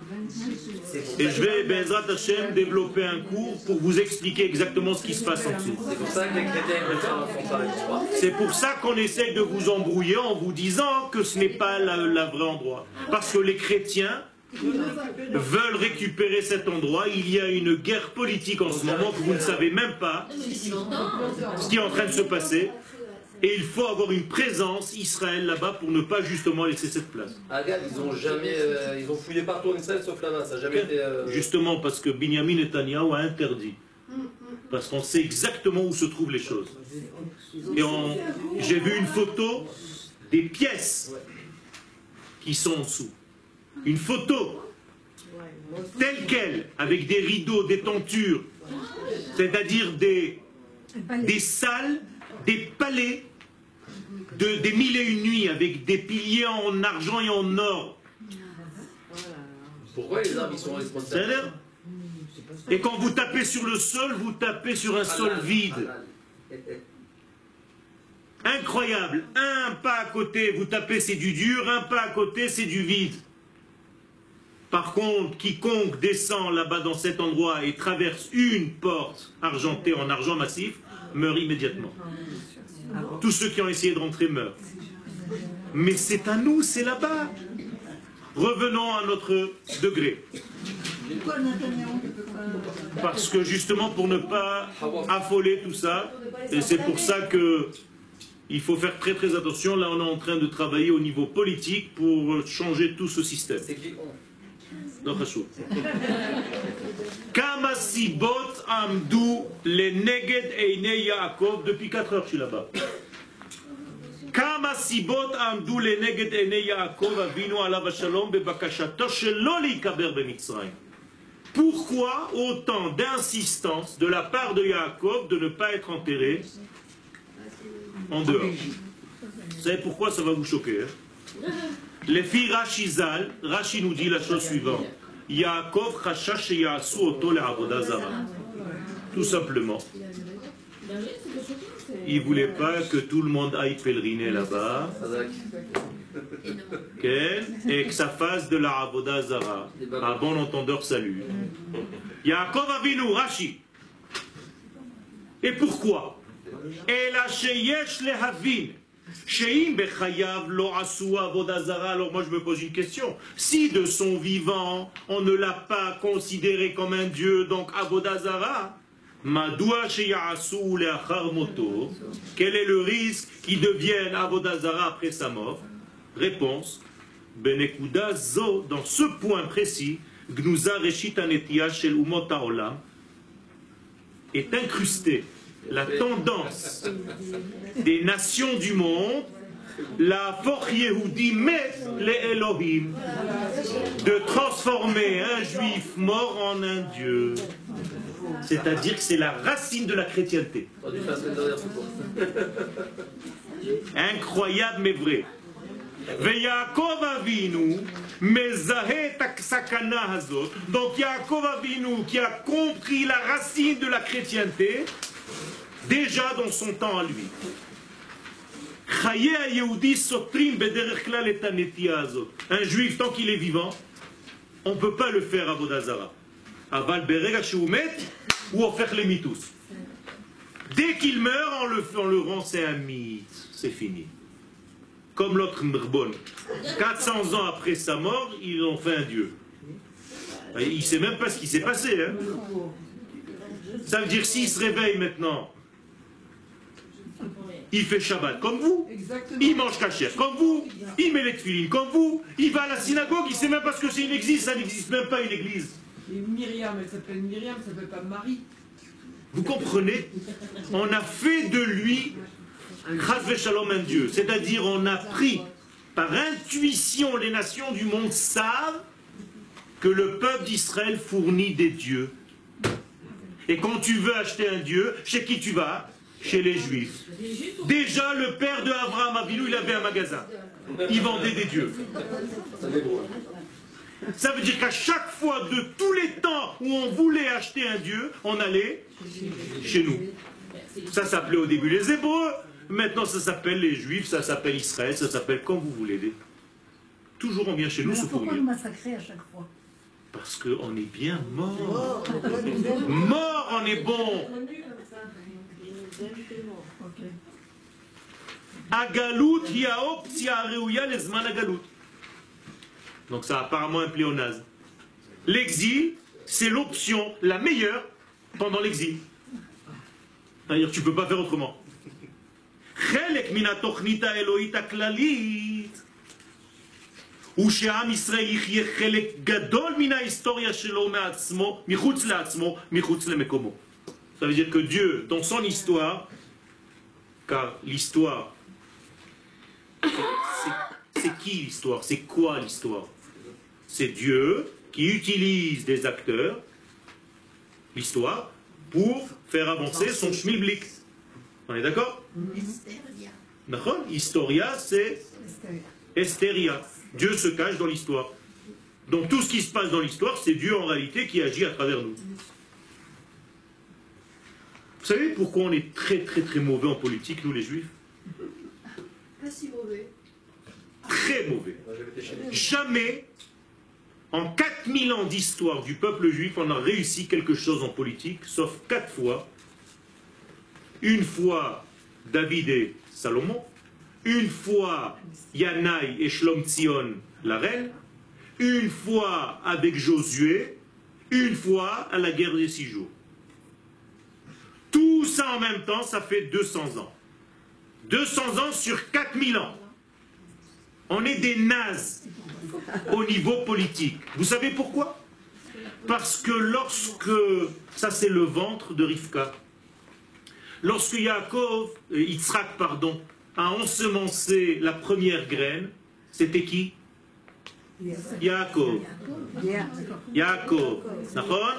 [SPEAKER 1] Et je vais, Bezrat Hashem, développer un cours pour vous expliquer exactement ce qui se passe en dessous.
[SPEAKER 6] C'est pour ça que les chrétiens ne font pas l'histoire.
[SPEAKER 1] C'est pour ça qu'on essaye de vous embrouiller en vous disant que ce n'est pas la, la vraie endroit. Parce que les chrétiens veulent récupérer cet endroit. Il y a une guerre politique en ce moment que vous ne savez même pas ce qui est en train de se passer. Et il faut avoir une présence Israël là-bas pour ne pas justement laisser cette place.
[SPEAKER 6] Agad, ils ont jamais, euh, ils ont fouillé partout en Israël sauf là-bas, ça n'a jamais été. euh,
[SPEAKER 1] Justement parce que Binyamin Netanyahu a interdit. Parce qu'on sait exactement où se trouvent les choses. Et on- j'ai vu une photo des pièces qui sont en dessous. Une photo telle qu'elle, avec des rideaux, des tentures, c'est-à-dire des, des salles, des palais, de, des mille et une nuits, avec des piliers en argent et en or.
[SPEAKER 6] Pourquoi les arbres ils sont responsables?
[SPEAKER 1] C'est-à-dire, et quand vous tapez sur le sol, vous tapez sur un sol vide. Incroyable. Un pas à côté, vous tapez, c'est du dur. Un pas à côté, c'est du vide. Par contre, quiconque descend là-bas dans cet endroit et traverse une porte argentée en argent massif, meurt immédiatement. Tous ceux qui ont essayé de rentrer meurent. Mais c'est à nous, c'est là-bas. Revenons à notre degré. Parce que justement, pour ne pas affoler tout ça, et c'est pour ça que il faut faire très très attention. Là, on est en train de travailler au niveau politique pour changer tout ce système.
[SPEAKER 6] C'est qui on?
[SPEAKER 1] Non, Khashou. Kama sibot amdu le neged einei Yaakov. Depuis quatre heures, je suis là-bas. Kama sibot amdu le neged einei Yaakov avinu alav shalom bebakashato shelo likaber bemitzrayim. Pourquoi autant d'insistance de la part de Yaakov de ne pas être enterré en dehors? Vous savez pourquoi ça va vous choquer, hein? Les filles Rachizal, Rashi nous dit la chose suivante. Yaakov chachash yasu oto le'avoda zara. Tout simplement. Il ne voulait pas que tout le monde aille pèleriner là-bas. Et que ça fasse de la avoda zara. Un bon entendeur, salut. Yaakov Avinu, Rashi. Et pourquoi? Alors moi je me pose une question. Si de son vivant, on ne l'a pas considéré comme un dieu, donc avoda zara, quel est le risque qu'il devienne avoda zara après sa mort? Réponse, Benekuda zo, dans ce point précis, Gnuza Reshit Anetia Shel Umot HaOlam, est incrustée la tendance des nations du monde, la force Yehudi met les Elohim, de transformer un juif mort en un dieu. C'est-à-dire que c'est la racine de la chrétienté. Incroyable mais vrai. Ve'Yaakov Avinu mezahe tak sakana hazot. Donc Yaakov Avinu qui a compris la racine de la chrétienté déjà dans son temps à lui. Un juif tant qu'il est vivant, on ne peut pas le faire à avoda zara. Aval berega sheumet ou offert les mitus. Dès qu'il meurt, on le, on le rend, c'est un mythe, c'est fini. Comme l'autre Mrbon. quatre cents ans après sa mort, ils ont fait un dieu. Il ne sait même pas ce qui s'est passé. Hein. Ça veut dire s'il se réveille maintenant, il fait Shabbat comme vous, exactement. Il mange kasher comme vous, il met les tefilines comme vous, il va à la synagogue, il ne sait même pas ce que c'est une église, ça n'existe même pas une église.
[SPEAKER 9] Et Myriam, elle s'appelle Myriam, ça ne s'appelle pas Marie.
[SPEAKER 1] Vous comprenez? On a fait de lui Chas v'Shalom un Dieu, c'est-à-dire on a pris par intuition, les nations du monde savent que le peuple d'Israël fournit des dieux. Et quand tu veux acheter un dieu, chez qui tu vas? Chez les Juifs. Déjà, le père de Abraham Avinu, il avait un magasin. Il vendait des dieux. Ça veut dire qu'à chaque fois de tous les temps où on voulait acheter un dieu, on allait chez nous. Ça s'appelait au début les Hébreux, maintenant ça s'appelle les Juifs, ça s'appelle Israël, ça s'appelle comme vous voulez. Toujours on vient chez nous se fournir.
[SPEAKER 5] Pourquoi nous massacrer à chaque fois?
[SPEAKER 1] Parce qu'on est bien mort. Mort, on est bon. Agalut ya optia reuya lezman agalut. Donc ça a apparemment un pléonasme. L'exil, c'est l'option la meilleure pendant l'exil. C'est-à-dire que tu ne peux pas faire autrement. Chelek mina tochnita elohit aklalit. ושעם ישראל יחיה חלק גדול מן ההיסטוריה שלו מעצמו, מחוץ לעצמו, מחוץ למקומו. Ça veut dire que Dieu, dans son histoire, car l'histoire, c'est qui l'histoire? C'est quoi l'histoire? C'est Dieu qui utilise des acteurs, l'histoire, pour faire avancer son schmilblick. On est d'accord? D'accord? Historia, c'est Estheria. Dieu se cache dans l'histoire. Donc tout ce qui se passe dans l'histoire, c'est Dieu en réalité qui agit à travers nous. Vous savez pourquoi on est très très très mauvais en politique, nous les Juifs?
[SPEAKER 7] Pas si mauvais.
[SPEAKER 1] Très mauvais. Jamais, en quatre mille ans d'histoire du peuple juif, on a réussi quelque chose en politique, sauf quatre fois. Une fois David et Salomon, une fois Yanaï et Shlom Tzion, la reine, une fois avec Josué, une fois à la guerre des six jours. Tout ça en même temps, ça fait deux cents ans. deux cents ans sur quatre mille ans. On est des nazes au niveau politique. Vous savez pourquoi? Parce que lorsque, ça c'est le ventre de Rivka, lorsque Yaakov, euh, Yitzhak, pardon, a ensemencé la première graine, c'était qui? Yaakov. Yaakov. D'accord?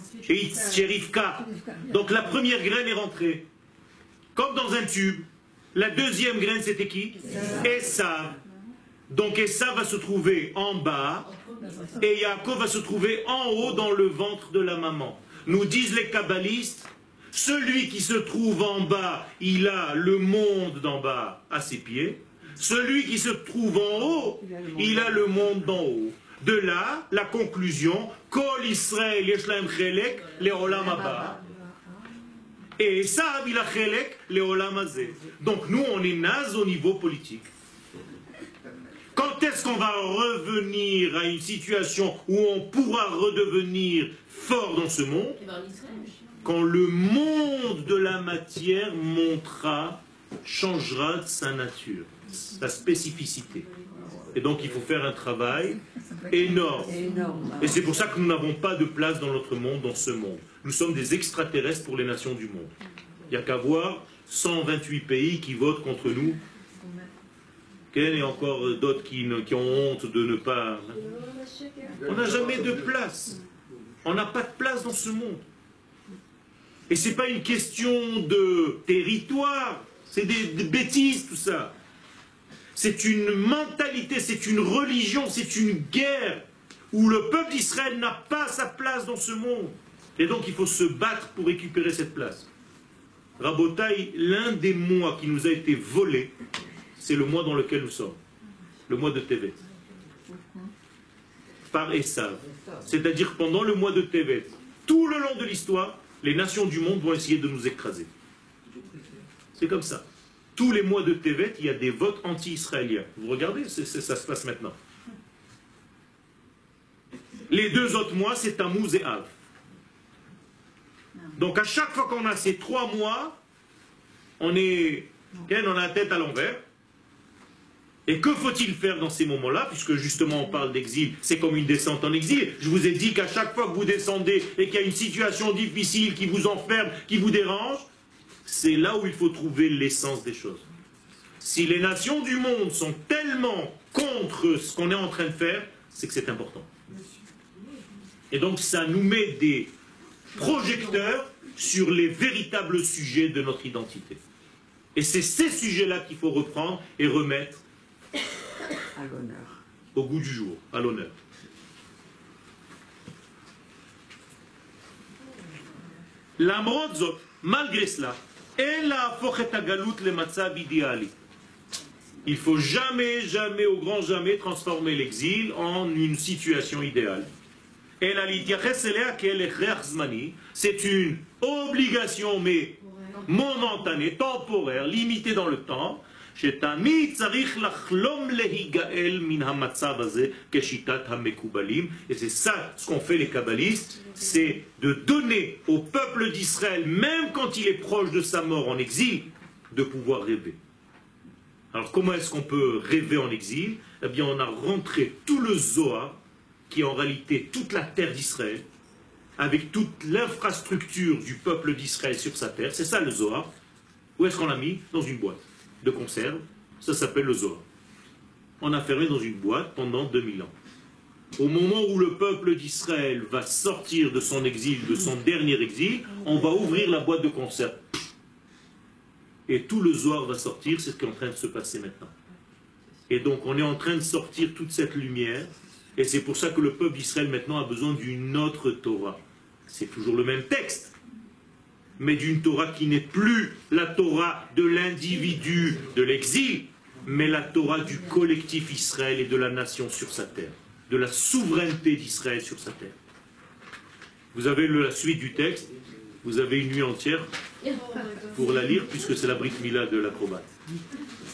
[SPEAKER 1] Chez Rivka. Donc la première graine est rentrée. Comme dans un tube. La deuxième graine, c'était qui? Esav. Donc Esav va se trouver en bas et Yaakov va se trouver en haut dans le ventre de la maman. Nous disent les kabbalistes, celui qui se trouve en bas, il a le monde d'en bas à ses pieds. Celui qui se trouve en haut, il a le monde d'en haut. De là, la conclusion, Kol Israël yesh lahem chelek leolam haba. Et Esav, il a chelek leolam hazeh. Donc nous, on est naze au niveau politique. Quand est-ce qu'on va revenir à une situation où on pourra redevenir fort dans ce monde? Quand le monde de la matière montera, changera sa nature, sa spécificité. Et donc il faut faire un travail énorme. Et c'est pour ça que nous n'avons pas de place dans notre monde, dans ce monde. Nous sommes des extraterrestres pour les nations du monde. Il n'y a qu'à voir cent vingt-huit pays qui votent contre nous. Et encore d'autres qui, qui ont honte de ne pas... On n'a jamais de place. On n'a pas de place dans ce monde. Et ce n'est pas une question de territoire. C'est des, des bêtises tout ça. C'est une mentalité, c'est une religion, c'est une guerre où le peuple d'Israël n'a pas sa place dans ce monde. Et donc il faut se battre pour récupérer cette place. Rabotaï, l'un des mois qui nous a été volé, c'est le mois dans lequel nous sommes, le mois de Tevet, par Esav. C'est-à-dire pendant le mois de Tevet, tout le long de l'histoire, les nations du monde vont essayer de nous écraser. C'est comme ça. Tous les mois de Tevet, il y a des votes anti-israéliens. Vous regardez, c'est, c'est, ça se passe maintenant. Les deux autres mois, c'est Tammuz et Av. Donc à chaque fois qu'on a ces trois mois, on est, on a la tête à l'envers. Et que faut-il faire dans ces moments-là? Puisque justement on parle d'exil, c'est comme une descente en exil. Je vous ai dit qu'à chaque fois que vous descendez et qu'il y a une situation difficile qui vous enferme, qui vous dérange, c'est là où il faut trouver l'essence des choses. Si les nations du monde sont tellement contre ce qu'on est en train de faire, c'est que c'est important. Et donc ça nous met des projecteurs sur les véritables sujets de notre identité. Et c'est ces sujets-là qu'il faut reprendre et remettre
[SPEAKER 10] à l'honneur.
[SPEAKER 1] Au goût du jour, à l'honneur. L'amrot zot, malgré cela, elle a fochet agalut le matzav idéali. Il ne faut jamais, jamais, au grand jamais, transformer l'exil en une situation idéale. C'est une obligation, mais momentanée, temporaire, limitée dans le temps. Et c'est ça ce qu'ont fait les kabbalistes, c'est de donner au peuple d'Israël, même quand il est proche de sa mort en exil, de pouvoir rêver. Alors comment est-ce qu'on peut rêver en exil? Eh bien on a rentré tout le Zohar, qui est en réalité toute la terre d'Israël, avec toute l'infrastructure du peuple d'Israël sur sa terre. C'est ça le Zohar. Où est-ce qu'on l'a mis? Dans une boîte de conserve, ça s'appelle le Zohar. On a fermé dans une boîte pendant deux mille ans. Au moment où le peuple d'Israël va sortir de son exil, de son dernier exil, on va ouvrir la boîte de conserve. Et tout le Zohar va sortir, c'est ce qui est en train de se passer maintenant. Et donc on est en train de sortir toute cette lumière, et c'est pour ça que le peuple d'Israël maintenant a besoin d'une autre Torah. C'est toujours le même texte, mais d'une Torah qui n'est plus la Torah de l'individu de l'exil, mais la Torah du collectif Israël et de la nation sur sa terre, de la souveraineté d'Israël sur sa terre. Vous avez la suite du texte, vous avez une nuit entière pour la lire, puisque c'est la Brit Mila de l'acrobate.